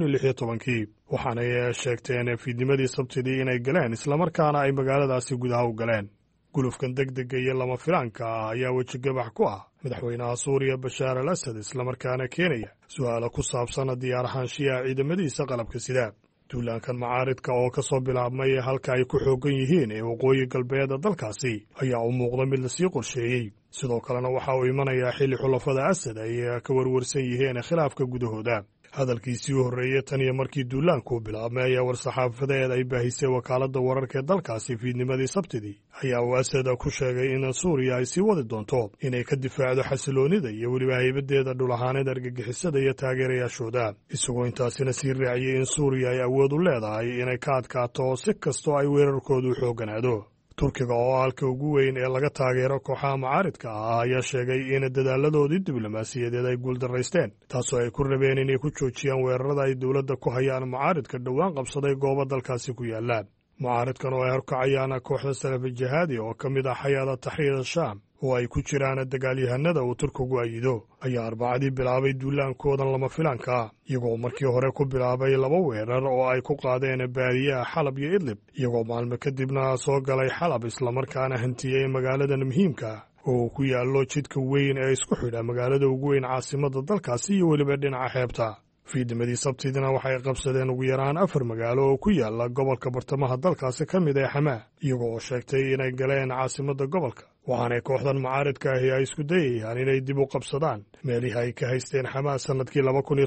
2016 waxaanay sheegteen fiidnimadii sabtidii inay galeen islamarkaana ay magaaladaasi gudaha u galeen gulufkan degdega iyo lama filaanka ah ayaa wejigabax ku ah madaxweynaha suuriya bashaar al asad islamarkaana keenaya su'aalo ku saabsan diyaarahaanshiyaha ciidamadiisa qalabka sida duulaankan macaaridka oo ka soo bilaabmay halka ay ku xoogan yihiin ee waqooyi galbeeda dalkaasi ayaa u muuqda mid lasii qorsheeyey sidoo kalena waxa uu imanayaa xilli xulafada asad ay ka warwarsan yihiin khilaafka gudahooda hadalkiisii u horreeyey tan iyo markii duulaanku bilaabmay ayaa war-saxaafadeed ay baahisay wakaaladda wararka ee dalkaasi fiidnimadii sabtidii ayaa uu asad ku sheegay in suuriya ay sii wadi doonto inay ka difaacdo xasiloonnida iyo weliba haybadeeda dhul ahaaneed argagixisada iyo taageerayaashooda isagoo intaasina sii raaciyey in suuriya ay awood u leedahay inay ka adkaato si kastoo ay weerarkoodu u xoogganaado turkiga oo halka ugu weyn ee laga taageero kooxaha mucaaridka ah ayaa sheegay in dadaaladoodii diblomaasiyadeed ay guuldaraysteen taasoo ay ku rabeen inay ku joojiyaan weerarada ay dowladda ku hayaan mucaaridka dhowaan qabsaday goobo dalkaasi ku yaalla mucaaridkan oo ay horkacayaan kooxda salafi jihaadi oo ka mid ah xayaada taxriir al-shaam oo ay ku jiraan dagaalyahanada uu turkigu ayido ayaa arbacadii bilaabay duulaankoodan lama filaanka iyagoo markii hore ku bilaabay 2 weerar oo ay ku qaadeen baadiyaha xalab iyo idlib iyagoo maalmo kadibna soo galay xalab islamarkaana hantiyey magaaladan muhiimka oo ku yaallo jidka weyn ee isku xidha magaalada ugu weyn caasimadda dalkaasi iyo weliba dhinaca xeebta fiidnimadii sabtidina waxay qabsadeen ugu yaraan 4 magaalo oo ku yaalla gobolka bartamaha dalkaasi ka mid ee xamaa iyagoo sheegtay inay galeen caasimadda gobolka waxaanay kooxdan mucaaridka ahi ay isku dayayaan inay dib u qabsadaan meelihii ay ka haysteen xamaa sannadkii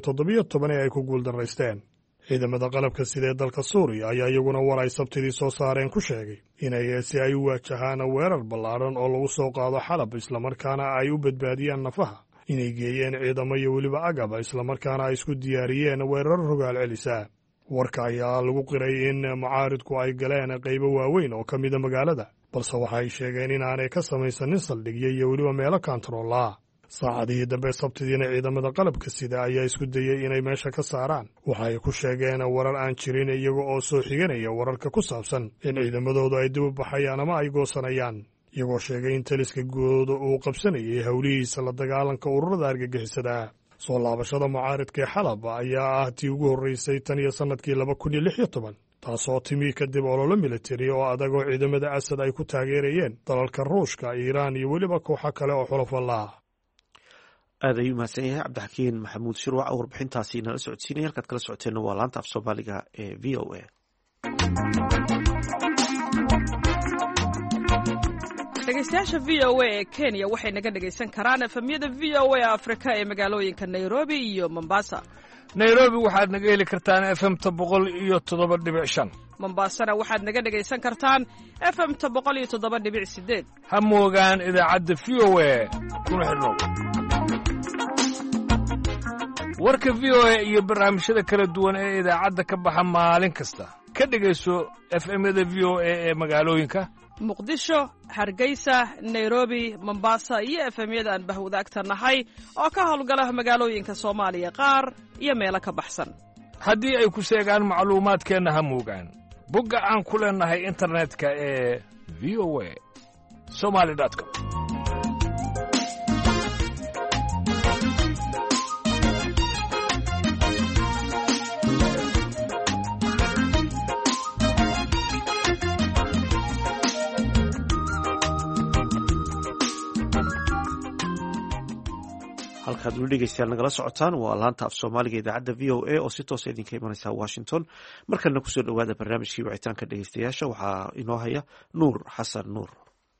2017 ee ay ku guuldaraysteen ciidamada qalabka sida ee dalka suuriya ayaa iyaguna war ay sabtidii soo saareen ku sheegay inay si ay u waajahaan weerar ballaadhan oo lagu soo qaado xalab islamarkaana ay u badbaadiyaan nafaha inay geeyeen ciidamo iyo weliba agaba islamarkaana ay isku diyaariyeen weerar rogaal celisa warka ayaa lagu qiray in mucaaridku ay galeen qaybo waaweyn oo ka mida magaalada balse waxay sheegeen inaanay ka samaysanin saldhigyo iyo weliba meelo kaantaroolaa saacadihii dambe sabtidiina ciidamada qalabka sida ayaa isku dayey inay meesha ka saaraan waxay ku sheegeen warar aan jirin iyaga oo soo xiganaya wararka ku saabsan in ciidamadoodu ay dib u baxayaan ama ay goosanayaan iyagoo sheegay in taliska guud uu qabsanayay howlihiisa la dagaalanka ururada argagixisada soo laabashada mucaaridka ee xalab ayaa ah tii ugu horraysay tan iyo sannadkii 2016 taasoo timi kadib ololo militari oo adag oo ciidamada asad ay ku taageerayeen dalalka ruushka iiraan iyo weliba kooxo kale oo xulafo laah aad ayuu mahadsan yahay cabdixakiin maxamuud shirwac warbixintaasi nala socodsiinaya halkaad kala socoteenna waa laanta af soomaaliga ee v o a dhegeystayaasha v o a ee kenya waxay naga dhegaysan karaan efemyada v o a afrika ee magaalooyinka nairobi iyo mombasa nairobi waxaad naga heli kartaan efemta 107.5 mombasana waxaad naga dhegaysan kartaan efemta 107.8 ha moogaan idaacadda v o a kuna xidhnow warka v o a iyo barnaamijyada kala duwan ee idaacadda ka baxa maalin kasta ka dhegayso efemyada v o a ee magaalooyinka muqdisho hargeysa nairobi mombasa iyo efemyada aan bahwadaagta nahay oo ka howlgala magaalooyinka soomaaliya qaar iyo meelo ka baxsan haddii ay ku sheegaan macluumaadkeenna ha moogaan bogga aan ku leennahay internetka ee v o a somali.com halkaad weli dhegeystayaal nagala socotaan waa laanta af soomaaliga idaacadda v o a oo si toosa idinka imanaysa washington. markalena kusoo dhowaada barnaamijkii wicitaanka dhegeystayaasha. waxaa inoo haya nuur xasan nuur.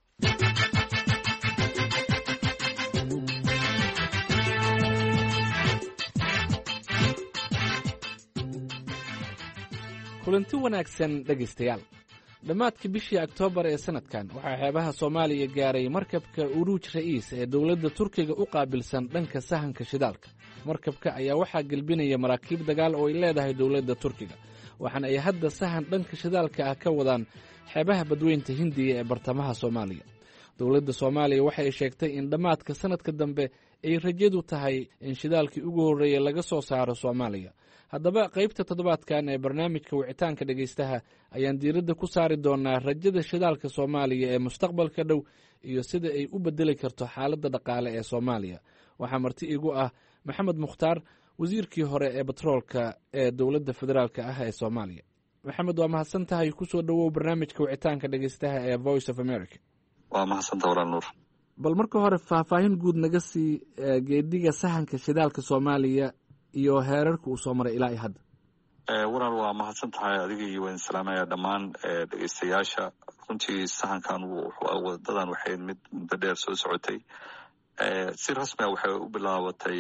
kulanti wanaagsan dhegaystayaal. dhammaadkii bishii oktoobar ee sanadkan waxaa xeebaha soomaaliya gaaray markabka uruuj ra'iis ee dowladda turkiga u qaabilsan dhanka sahanka shidaalka. markabka ayaa waxaa gelbinaya maraakiib dagaal oo ay leedahay dowladda turkiga, waxaana ay hadda sahan dhanka shidaalka ah ka wadaan xeebaha badweynta hindiya ee bartamaha soomaaliya. dowladda soomaaliya waxa ay sheegtay in dhammaadka sanadka dambe ay rajadu tahay in shidaalkii ugu horreeya laga soo saaro soomaaliya. haddaba qaybta toddobaadkan ee barnaamijka wicitaanka dhegaystaha ayaan diiradda ku saari doonaa rajada shidaalka soomaaliya ee mustaqbalka dhow iyo sida ay u bedeli karto xaaladda dhaqaale ee soomaaliya. waxaa marti igu ah maxamed mukhtaar, wasiirkii hore ee batroolka ee dowladda federaalk ah ee soomaaliya. maxamed, waa mahadsan tahay. kusoo dhowow barnaamijka wicitaanka dhegaystaha ee voice of america. waa mahadsanta walaal nuur. bal marka hore faahfaahin guud naga sii geediga sahanka shidaalka soomaaliya iyo heerarka uu soo maray ilaa iyo hadda. walaal waa mahadsan tahay adiga iyo waan salaamaya dhammaan dhegeystayaasha. runtii sahankan wadadan waxay mid muddo dheer soo socotay. si rasmi ah waxay u bilaabatay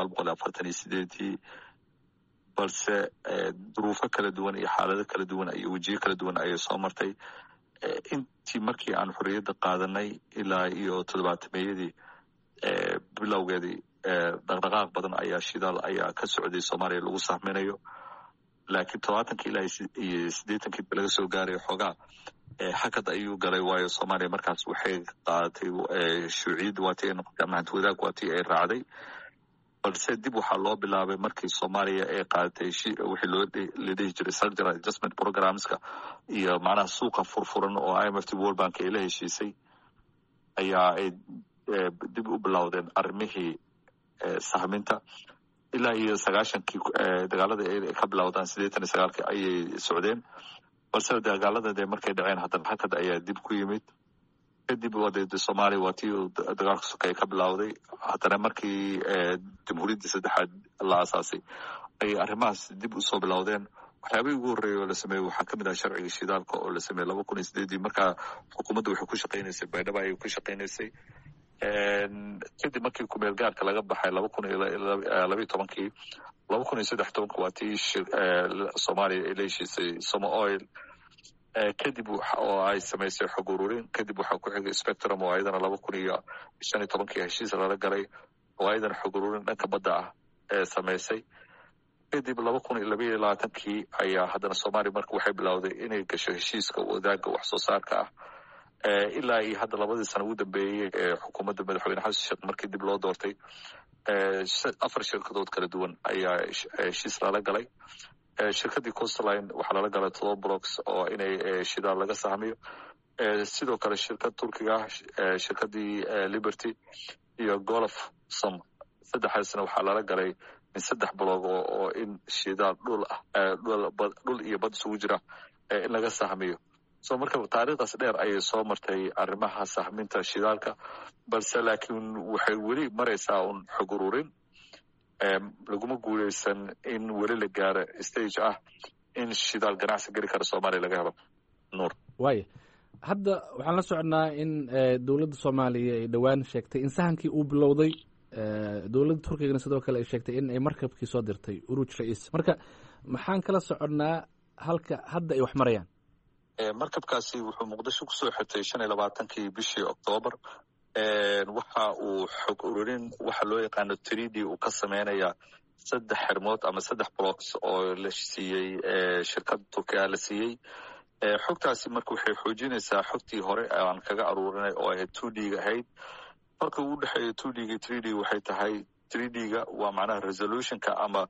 1948 balse duruufo kala duwan iyo xaalado kala duwan iyo wejiyo kala duwan ayay soo martay. intii markii aan xorriyadda qaadanay ilaa iyo 70-meeyadii bilowgeedii dhaqdhaqaaq badan ayaa shidaal ayaa ka socday soomaaliya lagu sahminayo. laakiin 70-kii ilaa iyo 80-kii laga soo gaaray xoogaa hakad ayuu galay, waayo soomaaliya markaas waxay qaadatay shuuciyadda waatii ay noqotay ama hanti wadaag waatii ay raacday. balse dib waxaa loo bilaabay markii soomaaliya ay qaadatay wixii la dhihi jiray structural adjustment programmeska iyo macnaha suuqa furfuran oo IMF World Bank ay la heshiisay ayaa ay dib u bilowdeen arrimihii sahminta. ilaa iyo 90-kii dagaalada ay ka bilowdaan 89-kii ayay socdeen, balse dagaalada markay dhaceen haddana hakad ayaa dib ku yimid. kadib wadeeda soomaaliya waa tii dagaalka sokeeye ka bilowday. haddana markii jamhuuriyaddii saddexaad la aasaasay ayay arrimahaas dib usoo bilowdeen. waxyaabihii ugu horreeya oo la sameeyey waxaa ka mid ah sharciga shidaalka oo la sameeyey 2008. markaa xukuumadda waxay ku shaqaynaysay baydhabo ayay ku shaqaynaysay. kadib markii kumeel gaarka laga baxay 2012, 2013 waa tii soomaaliya ay la heshiisay Somo Oil. kadib oo ay samaysay xog ururin. kadib waxaa ku xigay Spectrum oo ayadana 2015 heshiis lala galay oo ayadana xog ururin dhanka badda ah ee samaysay. kadib 2022 ayaa haddana soomaaliya marka waxay bilowday inay gasho heshiiska wadaaga wax soo saarka ah. ilaa iyo hadda 2 sano ugu dambeeyey ee xukuumadda madaxweyne xasan sheekh markii dib loo doortay 4 shirkadood kala duwan ayaa heshiis lala galay. shirkadii Coastline waxaa lala galay 7 blocks oo inay shidaal laga sahmiyo. sidoo kale shirkad turkiga ah, shirkadii Liberty iyo Golf Som, saddexaasna waxaa lala galay in 3 block oo in shidaal dhul iyo bad isugu jira in laga sahmiyo. so marka taariikhdaas dheer ayay soo martay arrimaha sahminta shidaalka, balse laakiin waxay weli maraysaa un xog ururin. laguma guuleysan in weli la gaaro stage ah in shidaal ganacsi geli kara soomaaliya laga helo. nuur waaya, hadda waxaan la soconnaa in dowladda soomaaliya ay dhowaan sheegtay in sahankii uu bilowday. dowladda turkigana sidoo kale ay sheegtay in ay markabkii soo dirtay uruuj ra'iis. marka maxaan kala soconnaa halka hadda ay wax marayaan? markabkaasi wuxuu muqdisho kusoo xirtay 25-kii bishii Oktoobar. waxa uu xog ururin waxa loo yaqaano 3D uu ka sameynaya 3 xirmood ama 3 blocks oo la siiyey shirkadda Turkiga la siiyey. xogtaasi marka waxay xoojinaysaa xogtii hore aan kaga aruurinay oo ahayd 2D-ga ahayd. marka uu dhexeeyo 2D-ga 3D waxay tahay 3D-ga waa macnaha resolutionka ama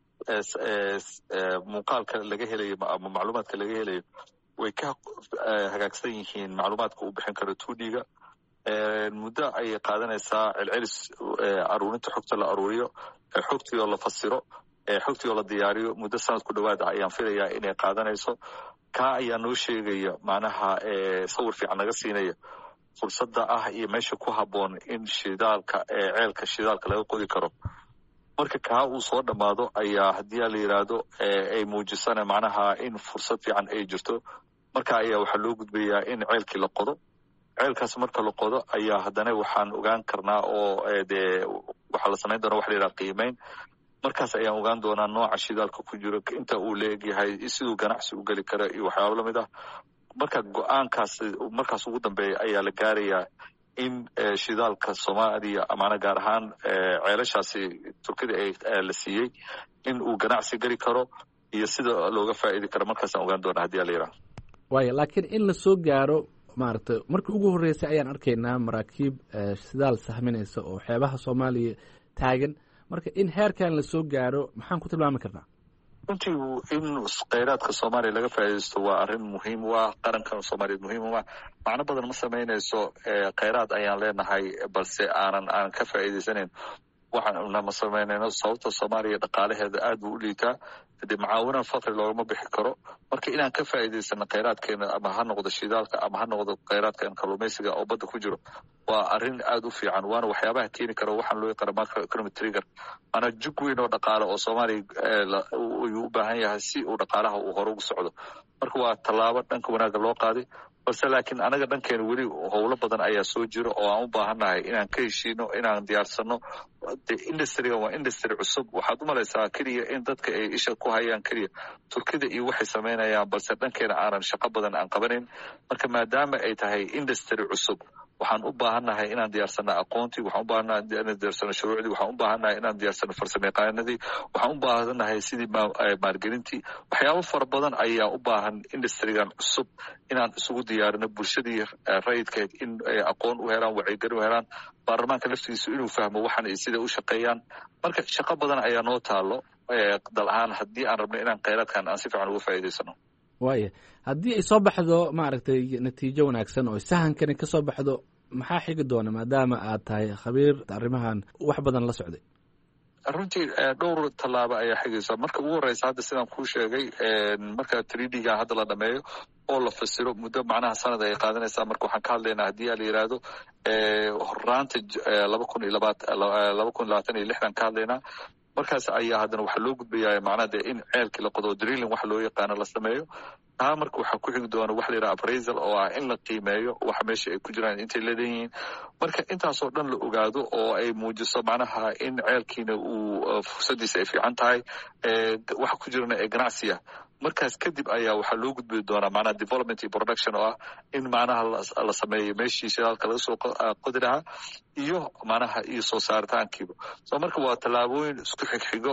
muuqaalka laga helayo ama macluumaadka laga helayo way ka hagaagsan yihiin macluumaadka uu bixin karo 2D-ga. muddo ayay qaadanaysaa celcelis aruurinta xogta la aruuriyo, xogtii oo la fasiro, xogtii oo la diyaariyo. muddo sanad ku dhawaada ayaan filayaa inay qaadanayso. kaa ayaa noo sheegaya macnaha sawir fiican naga siinaya fursadda ah iyo meesha ku habboon in shidaalka ceelka shidaalka laga qodi karo marka kaa uu soo dhammaado ayaa haddii la yidhaahdo ay muujisana macnaha in fursad fiican ay jirto marka ayaa waxaa loo gudbayaa in ceelkii la qodo ceelkaas marka la qodo ayaa haddana waxaan ogaan karnaa oo dee waxaa la samayn doonaa waxa la yidhaha qiimeyn markaas ayaan ogaan doonaa nooca shidaalka ku jiro inta uu leegyahay siduu ganacsi u geli kara iyo waxyaabo lamid ah marka go-aankaas markaas ugu dambeeya ayaa la gaarayaa in shidaalka soomaaliya amaana gaar ahaan ceelashaasi turkida la siiyey in uu ganacsi geli karo iyo sida looga faa'idi karo markaasaan ogaan doonaa haddii la yidhaha waaya laakiin in la soo gaaro maaragtay markii ugu horreysay ayaan arkaynaa maraakiib shidaal sahminaysa oo xeebaha soomaaliya taagan marka in heerkan la soo gaaro maxaan ku tilmaami karnaa runtii in kheyraadka soomaaliya laga faa'iidaysto waa arrin muhiim u ah qarankan soomaaliyeed muhiim u ah macno badan ma samaynayso kheyraad ayaan leenahay balse aanan ka faa'iidaysanayn waxaana ma samaynayno sababta soomaaliya dhaqaalaheeda aad buu u liitaa dee macaawinan fakri loogama bixi karo marka inaan ka faa'iidaysano kheyraadkeena ama ha noqdo shidaalka ama ha noqdo kheyraadkan kalluumaysiga oo badda ku jiro waa arrin aad u fiican waana waxyaabaha keeni karo waxaan loo yaqaana macroeconomic trigger maanaa jug weyn oo dhaqaale oo soomaaliya ayuu u baahan yahay si uu dhaqaalaha uu hore ugu socdo marka waa tallaabo dhanka wanaagga loo qaaday balse laakiin anaga dhankeena weli howlo badan ayaa soo jiro oo aan u baahannahay inaan ka heshiino inaan diyaarsano de industriga waa industry cusub waxaad u malaysaa keliya in dadka ay isha ku hayaan keliya turkida iyo waxay samaynayaan balse dhankeena aanan shaqo badan aan qabanayn marka maadaama ay tahay industry cusub waxaan u baahannahay inaan diyaarsano aqoontii waxaan u baahannahay inaan diyaarsano shuruucdii waxaan u baahannahay inaan diyaarsano farsamayaqaanadii waxaan u baahannahay sidii maalgelintii waxyaabo fara badan ayaa u baahan industrigan cusub inaan isugu diyaarino bulshadii rayidkeed in ay aqoon u helaan wacyigelin u helaan baarlamaanka laftigiisu inuu fahmo waxan ay sida u shaqeeyaan marka shaqo badan ayaa noo taalo dal ahaan haddii aan rabno inaan kheyraadkan aan si fiican uga faa'iidaysano waaya haddii ay soo baxdo maaragtay natiijo wanaagsan oo sahankani ka soo baxdo maxaa xigi doona maadaama aad tahay khabiir arrimahan wax badan la socday runtii dhowr tallaabo ayaa xigaysa marka ugu horreysa hadda sidaan kuu sheegay marka tridga hadda la dhameeyo oo la fasiro muddo macnaha sanad ay qaadanaysaa marka waxaan ka hadlaynaa haddii la yidhaahdo horaanta 2026 ka hadlaynaa markaas ayaa haddana waxaa loo gudbayaa macnaha dee in ceelkii la qodo drilling waxa loo yaqaano la sameeyo taa marka waxaa ku xigi doona waxa la yidhaha appraisal oo ah in la qiimeeyo waxa meesha ay ku jiraan intay leedan yihiin marka intaasoo dhan la ogaado oo ay muujiso macnaha in ceelkiina uu fursadiisa ay fiican tahay waxa ku jirana ee ganacsiya markaas kadib ayaa waxaa loo gudbi doonaa macnaha development iyo production oo ah in macnaha la sameeyo meeshii shidaalka laga soo qodi lahaa iyo macnaha iyo soo saaritaankiiba so marka waa tallaabooyin isku xigxigo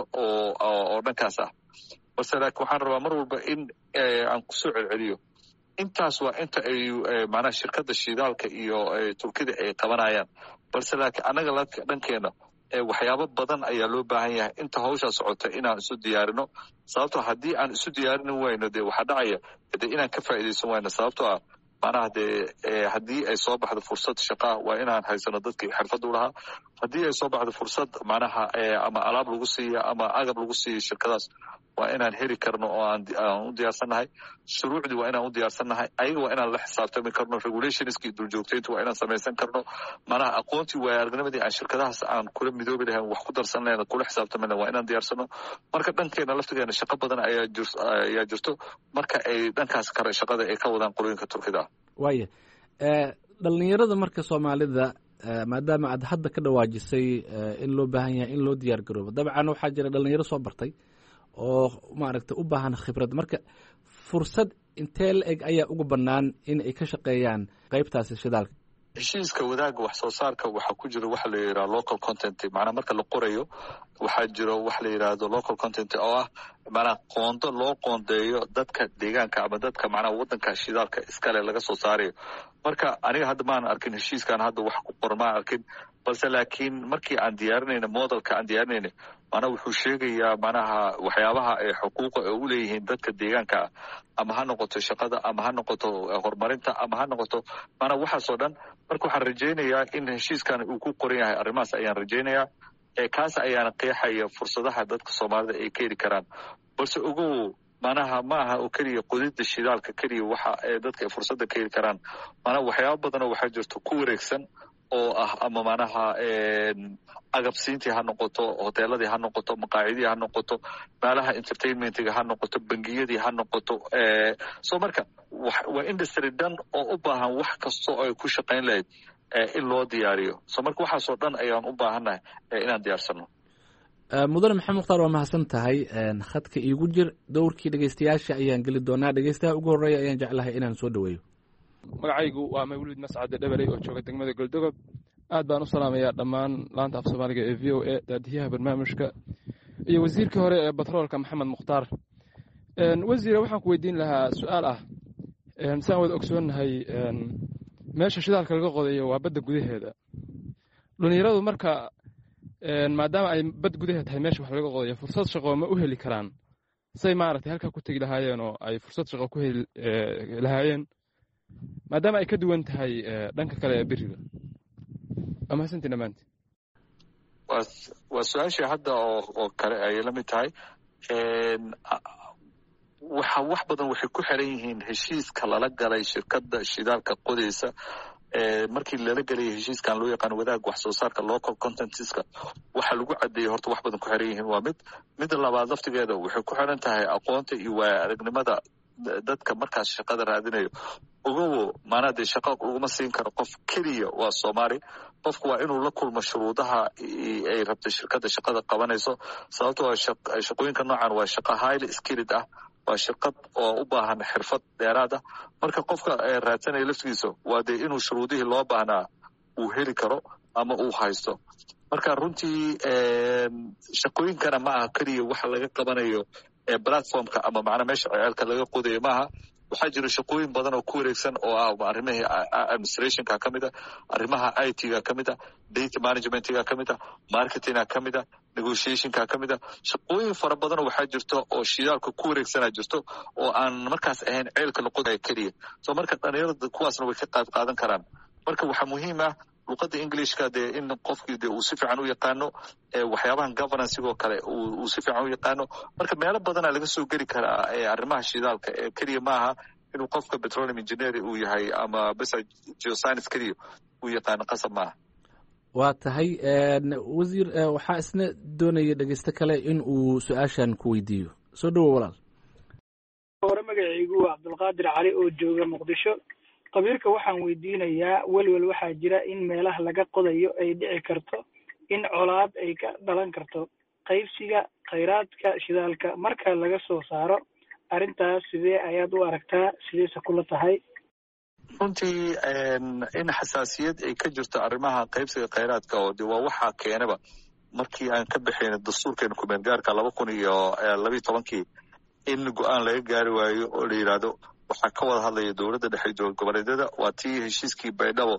oo dhankaas ah balse laakiin waxaan rabaa mar walba in aan kusoo celceliyo intaas waa inta ay macnaha shirkadda shidaalka iyo turkida ay qabanayaan balse laakiin annaga dhankeena waxyaabo badan ayaa loo baahan yahay inta hawshaa socota inaan isu diyaarino sababtoo haddii aan isu diyaarin wayno dee waxaa dhacaya de inaan ka faa'iidaysan wayno sababtoo ah macnaha dee haddii ay soo baxdo fursad shaqaa waa inaan haysano dadkii xirfad u lahaa haddii ay soo baxdo fursad macnaha ama alaab lagu siiya ama agab lagu siiya shirkadaas waa inaan heli karno oo aan u diyaarsannahay shuruucdii waa inaan u diyaarsannahay ayaga waa inaan la xisaabtami karno regulationskii duljoogtayntu waa inaan samaysan karno macnaha aqoontii waaya aragnimadii aan shirkadahaas aan kula midoobi lahayn wax ku darsan lahayn kula xisaabtami lahayn waa inaan diyaarsano marka dhankeena laftigeena shaqo badan ayaa jirto marka ay dhankaas kale shaqada ay ka wadaan qolooyinka turkida waaya dhalinyarada marka soomaalida maadaama aad hadda ka dhawaajisay in loo baahan yahay in loo diyaar garoobo dabcan waxaa jira dhalinyaro soo bartay oo maaragtay u baahan khibrad marka fursad intee la eg ayaa ugu bannaan in ay ka shaqeeyaan qaybtaasi shidaalka heshiiska wadaagga wax soo saarka waxaa ku jira waxa la yidhaha local content macnaha marka la qorayo waxaa jiro waxa la yidhaahdo local content oo ah macnaha qoondo loo qoondeeyo dadka deegaanka ama dadka macnaha waddanka shidaalka iskale laga soo saarayo marka aniga hadda maan arkin heshiiskan hadda wax ku qoran maan arkin balse laakiin markii aan diyaarinayna modelka aan diyaarinayna macnaha wuxuu sheegayaa macnaha waxyaabaha ay xuquuqa ay u leeyihiin dadka deegaanka ah ama ha noqoto shaqada ama ha noqoto horumarinta ama ha noqoto macnaha waxaasoo dhan marka waxaan rajaynayaa in heshiiskan uu ku qoran yahay arrimahaas ayaan rajaynayaa kaas ayaana qeexaya fursadaha dadka soomaalida ay ka heli karaan balse ogow macnaha ma aha oo keliya qodida shidaalka keliya waxa dadka ay fursadda ka heli karaan. macnaha waxyaaba badanoo waxaa jirto ku wareegsan oo ah ama macnaha agabsiintii ha noqoto, hoteeladii ha noqoto, maqaacidii ha noqoto, meelaha entertainmentiga ha noqoto, bangiyadii ha noqoto. So marka waa industry dhan oo u baahan wax kasta oo ay ku shaqayn lahayd in loo diyaariyo. So marka waxaasoo dhan ayaan u baahannahay inaan diyaarsano. mudane maxamed mukhtaar waa mahadsan tahay. khadka iigu jir dowrkii dhegeystayaasha ayaan geli doonaa. dhegeystaha ugu horreeya ayaan jeclahay inaan soo dhoweeyo. magacaygu waa mawlid mascade dhabarey oo jooga degmada goldogob. aad baan u salaamayaa dhammaan laanta af soomaaliga ee v o a daadiyaha barnaamijka iyo wasiirkii hore ee batroolka maxamed mukhtaar. wasiire waxaan ku weydiin lahaa su-aal ah, saan wada ogsoonnahay meesha shidaalka laga qodayo waa badda gudaheeda. dhalinyaradu marka maadaama ay bad gudaheed tahay meesha wax laga qodayo, fursad shaqo ma u heli karaan say maaragtay halkaa ku tegi lahaayeen oo ay fursad shaqo ku heli lahaayeen maadaama ay ka duwan tahay dhanka kale ee beriga? waa mahadsantiin dhammaantiin. waa su-aashii hadda oo kale ayay la mid tahay. wax badan waxay ku xiran yihiin heshiiska lala galay shirkadda shidaalka qodaysa. markii lala gelaya heshiiskan loo yaqaano wadaag wax soo saarka local contentska, waxa lagu cadeeyey horta wax badan ku xiran yihiin. waa midda labaad laftigeeda waxay ku xiran tahay aqoonta iyo waaya aragnimada dadka markaas shaqada raadinayo. ogowo maanaa dee shaqa uguma siin karo qof keliya waa Soomaali. qofku waa inuu la kulmo shuruudaha ay rabto shirkadda shaqada qabanayso, sababtoo shaqooyinka noocan waa shaqo highly skilled ah, waa shirkad oo u baahan xirfad dheeraad ah. marka qofka raadsanaya laftigiisa waa dee inuu shuruudihii loo baahnaa uu heli karo ama uu haysto. marka runtii shaqooyinkana ma aha keliya waxa laga qabanayo platformka ama macnaa meesha ceelka laga qodayo maaha. waxaa jira shaqooyin badan oo ku wareegsan oo ah arrimihii administrationka ka mid a, arrimaha IT-ga ka mid a, data managementga ka mid a, marketingga ka mid a, negotiationka ka mid a. shaqooyin fara badanoo waxaa jirto oo shidaalka ku wareegsanaa jirto oo aan markaas ahayn ceelka la qodayo keliya. so marka dhalinyarada kuwaasna way ka qayb qaadan karaan. marka waxaa muhiim ah luqadda englishka dee in qofkii dee uu si fiican u yaqaano, waxyaabahan governancegoo kale uu si fiican u yaqaano. marka meelo badanaa laga soo geli karaa arrimaha shidaalka keliya maaha inuu qofka petroleum engineer uu yahay ama bes geoscience keliya uu yaqaano, qasab maaha. waa tahay wasiir, waxaa isna doonaya dhegeysto kale in uu su-aashan ku weydiiyo. soo dhowo walaal. hore magacaygu waa cabdulqaadir cali oo jooga muqdisho. qabiirka waxaan weydiinayaa, welwel waxaa jira in meelaha laga qodayo ay dhici karto in colaad ay ka dhalan karto qaybsiga khayraadka shidaalka marka laga soo saaro. arrintaas sidee ayaad u aragtaa, sideese kula tahay? runtii in xasaasiyad ay ka jirto arrimaha qaybsiga khayraadka oo de waa waxaa keenaba markii aan ka bixin dastuurkeena kumeel gaarka 2012 in go-aan laga gaari waayo oo la yidhaahdo waxaa ka wada hadlaya dowladda dhexe dowlad goboleedyada. waa tii heshiiskii baydhabo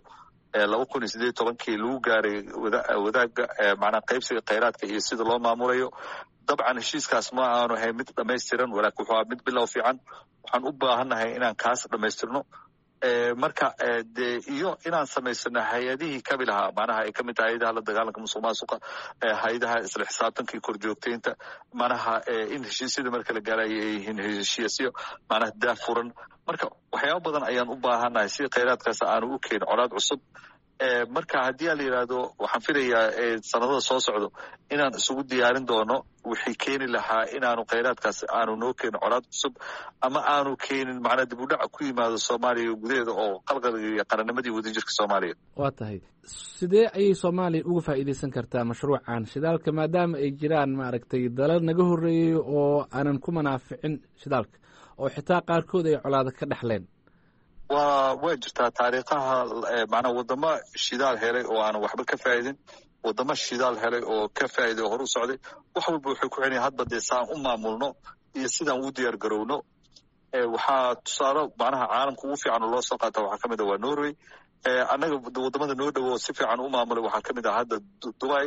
2018 lagu gaaray wadaaga macnaa qaybsiga khayraadka iyo sida loo maamulayo. dabcan heshiiskaas ma aanu ahayn mid dhamaystiran, walaakin wuxuu ahaa mid bilow fiican. waxaan u baahannahay inaan kaas dhamaystirno. marka dee iyo inaan samaysano hay-adihii kabi lahaa, macnaha ay ka mid tahay hay-adaha la dagaalanka musuq maasuqa, hay-adaha isla xisaabtanka iyo korjoogteynta, macnaha in heshiisyada marka la gaarayo ay yihiin heshiisyo macnaha daafuran. marka waxyaaba badan ayaan u baahannahay si khayraadkaas aanu u keenin colaad cusub. marka haddii a la yidhaahdo waxaan filayaa sanadada soo socdo inaan isugu diyaarin doono wixii keeni lahaa inaanu khayraadkaas aanu noo keenin colaad cusub ama aanu keenin macnaa dib u dhac ku yimaado Soomaaliya gudaheeda oo qalqalga qarannimadii wadajirka Soomaaliya. waa tahay, sidee ayay Soomaaliya uga faa'iideysan kartaa mashruucan shidaalka maadaama ay jiraan maaragtay dalal naga horreeyey oo aanan ku manaaficin shidaalka oo xitaa qaarkood ay colaado ka dhexleen? waa jirtaa taariikhaha macnaa wadamo shidaal helay oo aan waxba ka faa'idin, wadamo shidaal helay oo ka faa'iiday oo hor u socday. wax walba waxay ku xidhan hadba dee saan u maamulno iyo sidaan u diyaar garowno. waxaa tusaale macnaha caalamka ugu fiican oo loo soo qaata waxaa ka mid ah waa Norway. annaga wadamada noo dhowo si fiican u maamulay waxaa ka mid ah hadda Dubai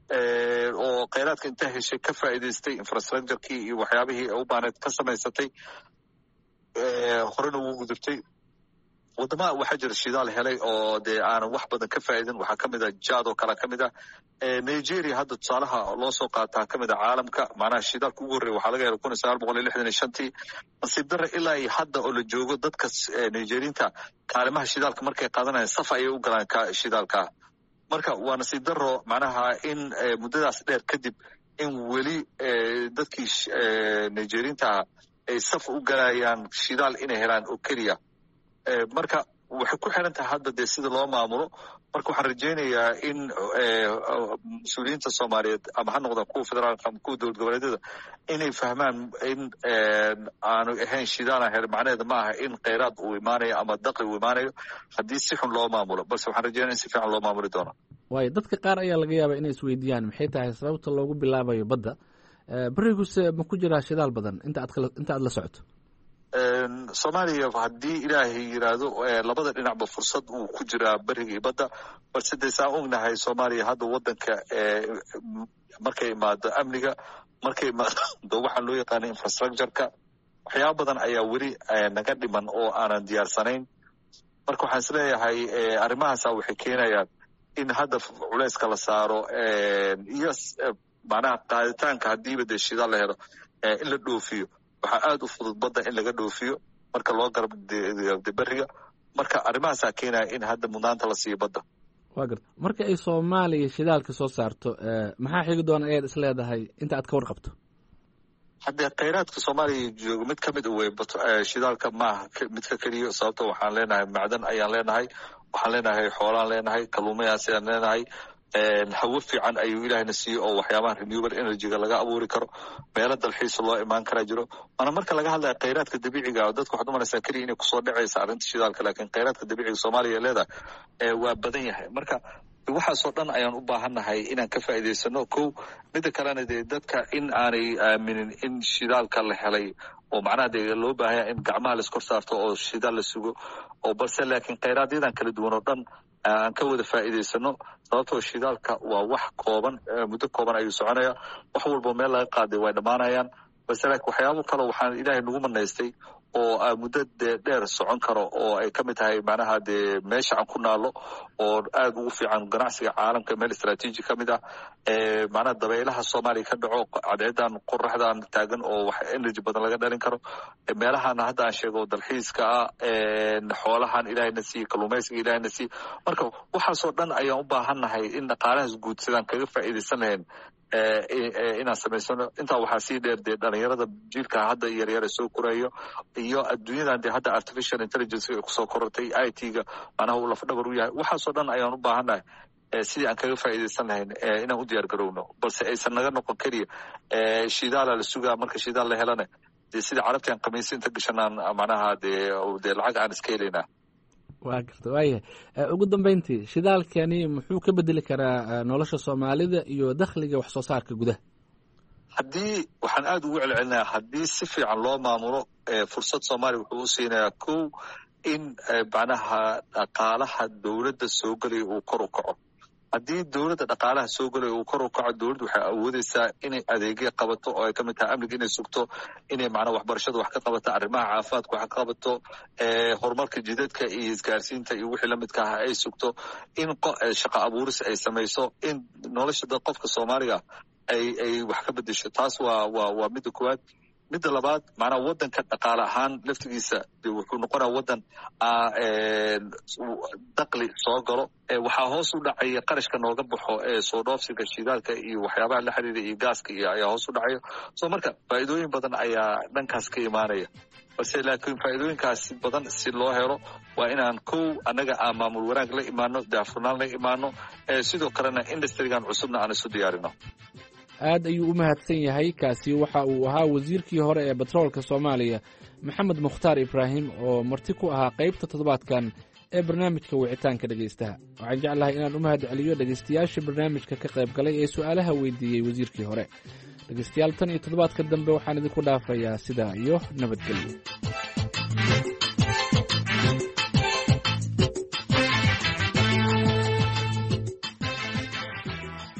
oo khayraadka intaa heshay ka faa'iidaystay infrastructure-kii iyo waxyaabihii u baaneed ka samaysatay, horena ugu gudubtay. wadamaha waxaa jira shidaal helay oo dee aanan wax badan ka faa'idin. waxaa ka mid ah jad oo kale ka mid ah. Nigeria hadda tusaalaha loo soo qaataa ka mid ah caalamka. macnaha shidaalka ugu horreeya waxaa laga helay 1965 nasiib darre ilaa iyo hadda oo la joogo dadka nigeriinta kaalimaha shidaalka markay qaadanayaan saf ayay u galaan shidaalka. marka waa nasiib darro macnaha in muddadaas dheer kadib in weli dadkii nigeriinta ay saf u galayaan shidaal inay helaan oo keliya. marka waxay ku xiran tahay hadda dee sida loo maamulo. marka waxaan rajaynayaa in mas-uuliyiinta soomaaliyeed ama ha noqdaan kuwa federaalka ama kuwa dowlad goboleedyada inay fahmaan in aanu ahayn shidaalan hel macnaheeda ma aha in kheyraad uu imaanayo ama daqli uu imaanayo haddii si xun loo maamulo, balse waxaan rajaynaya in si fiican loo maamuli doono. waayo dadka qaar ayaa laga yaabaa inay isweydiiyaan maxay tahay sababta loogu bilaabayo badda. beriguse ma ku jiraa shidaal badan inta aad la socoto? soomaaliya haddii ilaahay yiraahdo labada dhinacba fursad uu ku jiraa beriga iyo badda, balse dee saan ognahay soomaaliya hadda wadanka markay imaado amniga, markay imaado waxaan loo yaqaana infrastructureka, waxyaaba badan ayaa weli naga dhiman oo aanan diyaarsanayn. marka waxaan isleeyahay arrimahaasa waxay keenayaan in hadda culeyska la saaro iyo macnaha qaaditaanka haddiiba dee shidaal la helo in la dhoofiyo. waxaa aada u fudud badda in laga dhoofiyo marka loo garab beriga. marka arrimahaasaa keenaya in hadda mudnaanta la siiyo badda. waa garta marka ay soomaaliya shidaalka soo saarto maxaa xigi doona ayaad is leedahay inta aad ka warqabto? haddee kheyraadka soomaaliya joogo mid ka mid wey shidaalka maaha midka keliya. sababto waxaan leenahay macdan ayaan leenahay, waxaan leenahay xoolaan leenahay, kalluumayaasaan leenahay, hawo fiican ayuu ilaahna siiyo oo waxyaabaha renewable energy-ga laga abuuri karo, meelo dalxiisa loo imaan karaa jiro. waana marka laga hadlaya kheyraadka dabiiciga dadka waxaad umalaysaa keliya inay kusoo dhacaysa arrinta shidaalka, laakiin kheyraadka dabiiciga soomaaliya leedahay waa badan yahay. marka waxaasoo dhan ayaan u baahannahay inaan ka faa'iidaysano. kow midda kalena dee dadka in aanay aaminin in shidaalka la helay oo macnaha dee loo baahanya in gacmaha la iskor saarto oo shidaal la sugo, oo balse laakiin kheyraadyadan kala duwan oo dhan aan ka wada faa'iidaysano. sababtoo shidaalka waa wax kooban, muddo kooban ayuu soconaya. wax walbo meel laga qaaday way dhammaanayaan. balse laakiin waxyaabo kale waxaan ilaahay nagu manaystay oo muddo dheer socon karo oo ay ka mid tahay macnaha dee meesha aan ku naalo oo aada ugu fiican ganacsiga caalamka, meel istraatiiji ka mid ah. macnaha dabaylaha soomaaliya ka dhaco, cadceedan qoraxdan taagan oo wax energy badan laga dhalin karo, meelahan hadda aan sheego dalxiiska ah, xoolahan ilaahayna siiye, kalluumaysiga ilaahayna siiye. marka waxaasoo dhan ayaan u baahannahay in dhaqaalahaas guud sidaan kaga faa'iidaysan lahayn inaan samaysano. intaa waxaa sii dheer dee dhalinyarada jiilka hadda yaryar soo korayo iyo adduunyadan dee hadda artificial intelligence ay kusoo korortay, IT-ga macnaha uu lafdhabar u yahay. waxaasoo dhan ayaan u baahannahay sidii aan kaga faa'iidaysan lahayn inaan u diyaar garowno, balse aysan naga noqon keliya shidaala la sugaa. marka shidaal la helana dee sidii carabti aan khamiisi inta gashanaan macnaha dee lacag aan iska helaynaa. waa garta waayahay. ugu dambeyntii shidaalkani muxuu ka bedeli karaa nolosha soomaalida iyo dakhliga wax soo saarka gudaha? haddii waxaan aada ugu celcelinayaa haddii si fiican loo maamulo fursad soomaaliya wuxuu u siinayaa kow in macnaha dhaqaalaha dowladda soo gelaya uu kor u kaco. haddii dowladda dhaqaalaha soo gelaya uu kor u kaco, dowladda waxay awoodeysaa inay adeegyo qabato oo ay ka mid tahay amniga inay sugto, inay macnaha waxbarashada wax ka qabato, arrimaha caafimaadka wax ka qabato, horumarka jidadka iyo isgaarsiinta iyo wixii lamidka ah ay sugto, in shaqo abuuris ay samayso, in nolosha qofka soomaaliga ay wax ka bedesho. taas waa midda koowaad. midda labaad macnaha wadanka dhaqaale ahaan laftigiisa wuxuu noqonaya wadan daqli soo galo. waxaa hoos u dhacaya qarashka nooga baxo soo dhoofsiga shidaalka iyo waxyaabaha la xiriira iyo gaaska iyo ayaa hoos u dhacayo. so marka faa'iidooyin badan ayaa dhankaas ka imaanaya. balse laakiin faa'iidooyinkaas badan si loo helo waa inaan kow annaga aan maamul wanaag la imaano, daafurnaan la imaano, sidoo kalena industrigan cusubna aan isu diyaarino. aad ayuu u mahadsan yahay. kaasi waxa uu ahaa wasiirkii hore ee batroolka soomaaliya maxamed mukhtaar ibraahim oo marti ku ahaa qaybta toddobaadkan ee barnaamijka wicitaanka dhegaystaha. waxaan jeclahay inaan u mahad celiyo dhegaystayaashii barnaamijka ka qayb galay ee su'aalaha weydiiyey wasiirkii hore. dhegaystayaal tan iyo toddobaadka dambe waxaan idinku dhaafayaa sidaa iyo nabadgelyo.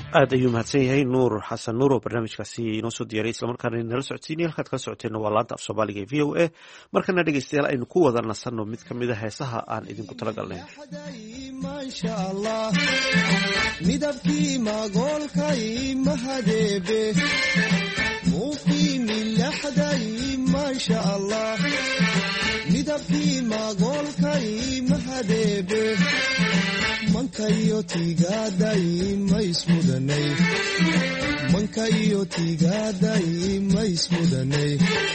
aad ayuu mahadsan yahay nuur xasan nuur oo barnaamijkaasi inoo soo diyaray islamarkaana nala socodsiinay halkaad kala socoteenna waa laanta af soomaaliga ee v o a markana dhegeystayaal aynu ku wada nasanno mid ka mid a heesaha aan idinku talagalnay maasha allah midabkii magoolkay mahadeebe muuqii milaxday maasha allah midabkii magoolkay mahadeebe mankayo tiigaaday maismudanay mankayo tiigaaday maismudanay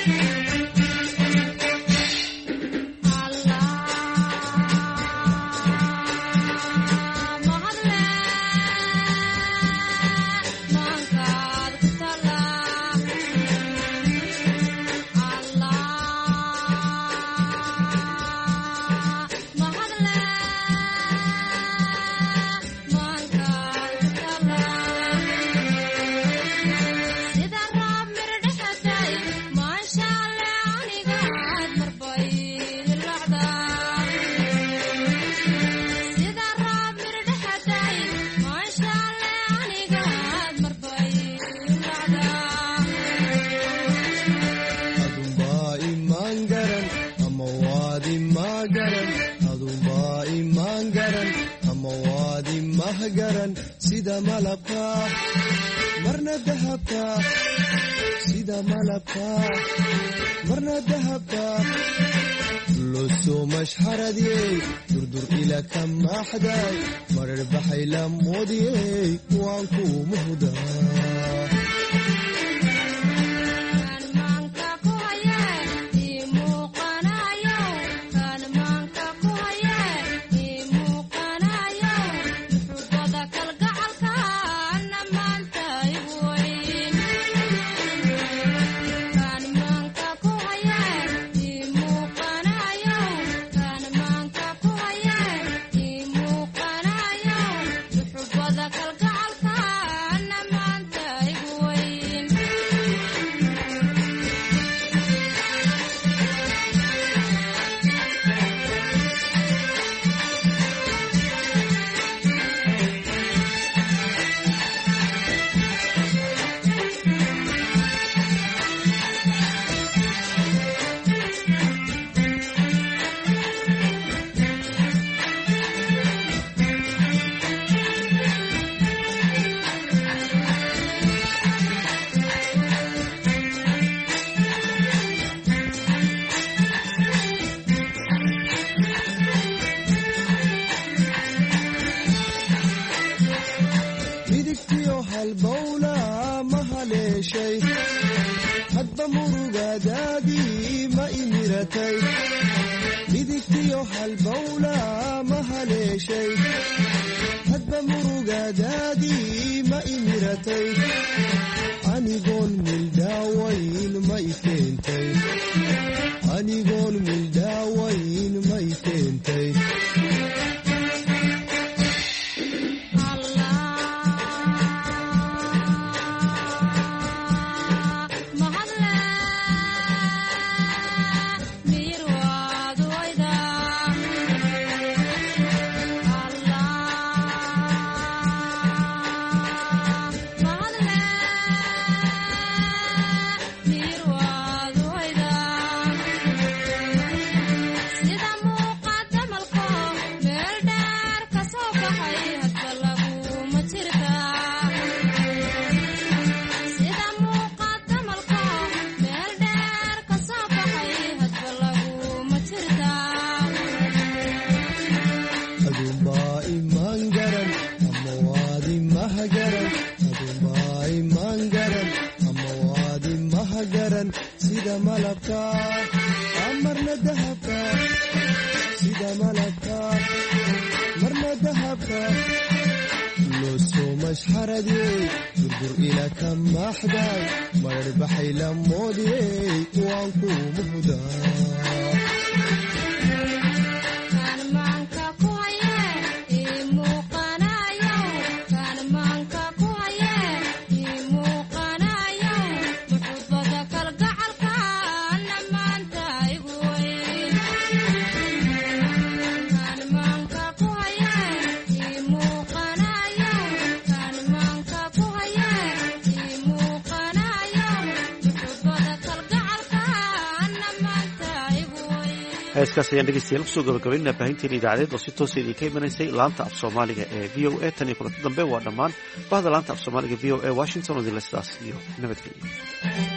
sida malabka marna dahabka sida malabka marna dahabka losoo mashxaradiyey durdur ila ka maaxday marar baxay la moodiyey waan ku muhdaa hadba murugadaadii ma imiratay midigtiyo halbowla ma haleeshay hadba murugadaadii ma imiratay anigoon mildhaawayn ma ikeentay anigoon mildhaawayn ma ikeentay sida malabka marna dahabka sida malabka marna dahabka losoo mashxaradiyey durdur ila ka maaxday marar baxay la moodiyey waan ku muhdaa heeskaas ayaan dhegeystayaal kusoo gabagabaynaa baahinteena idaacadeed oo si toosa idinka imanaysay laanta af soomaaliga ee v o a tan iyo kulanti dambe waa dhammaan bahda laanta af soomaaliga v o a washington oo idinla sidaas iyo nabadgelyo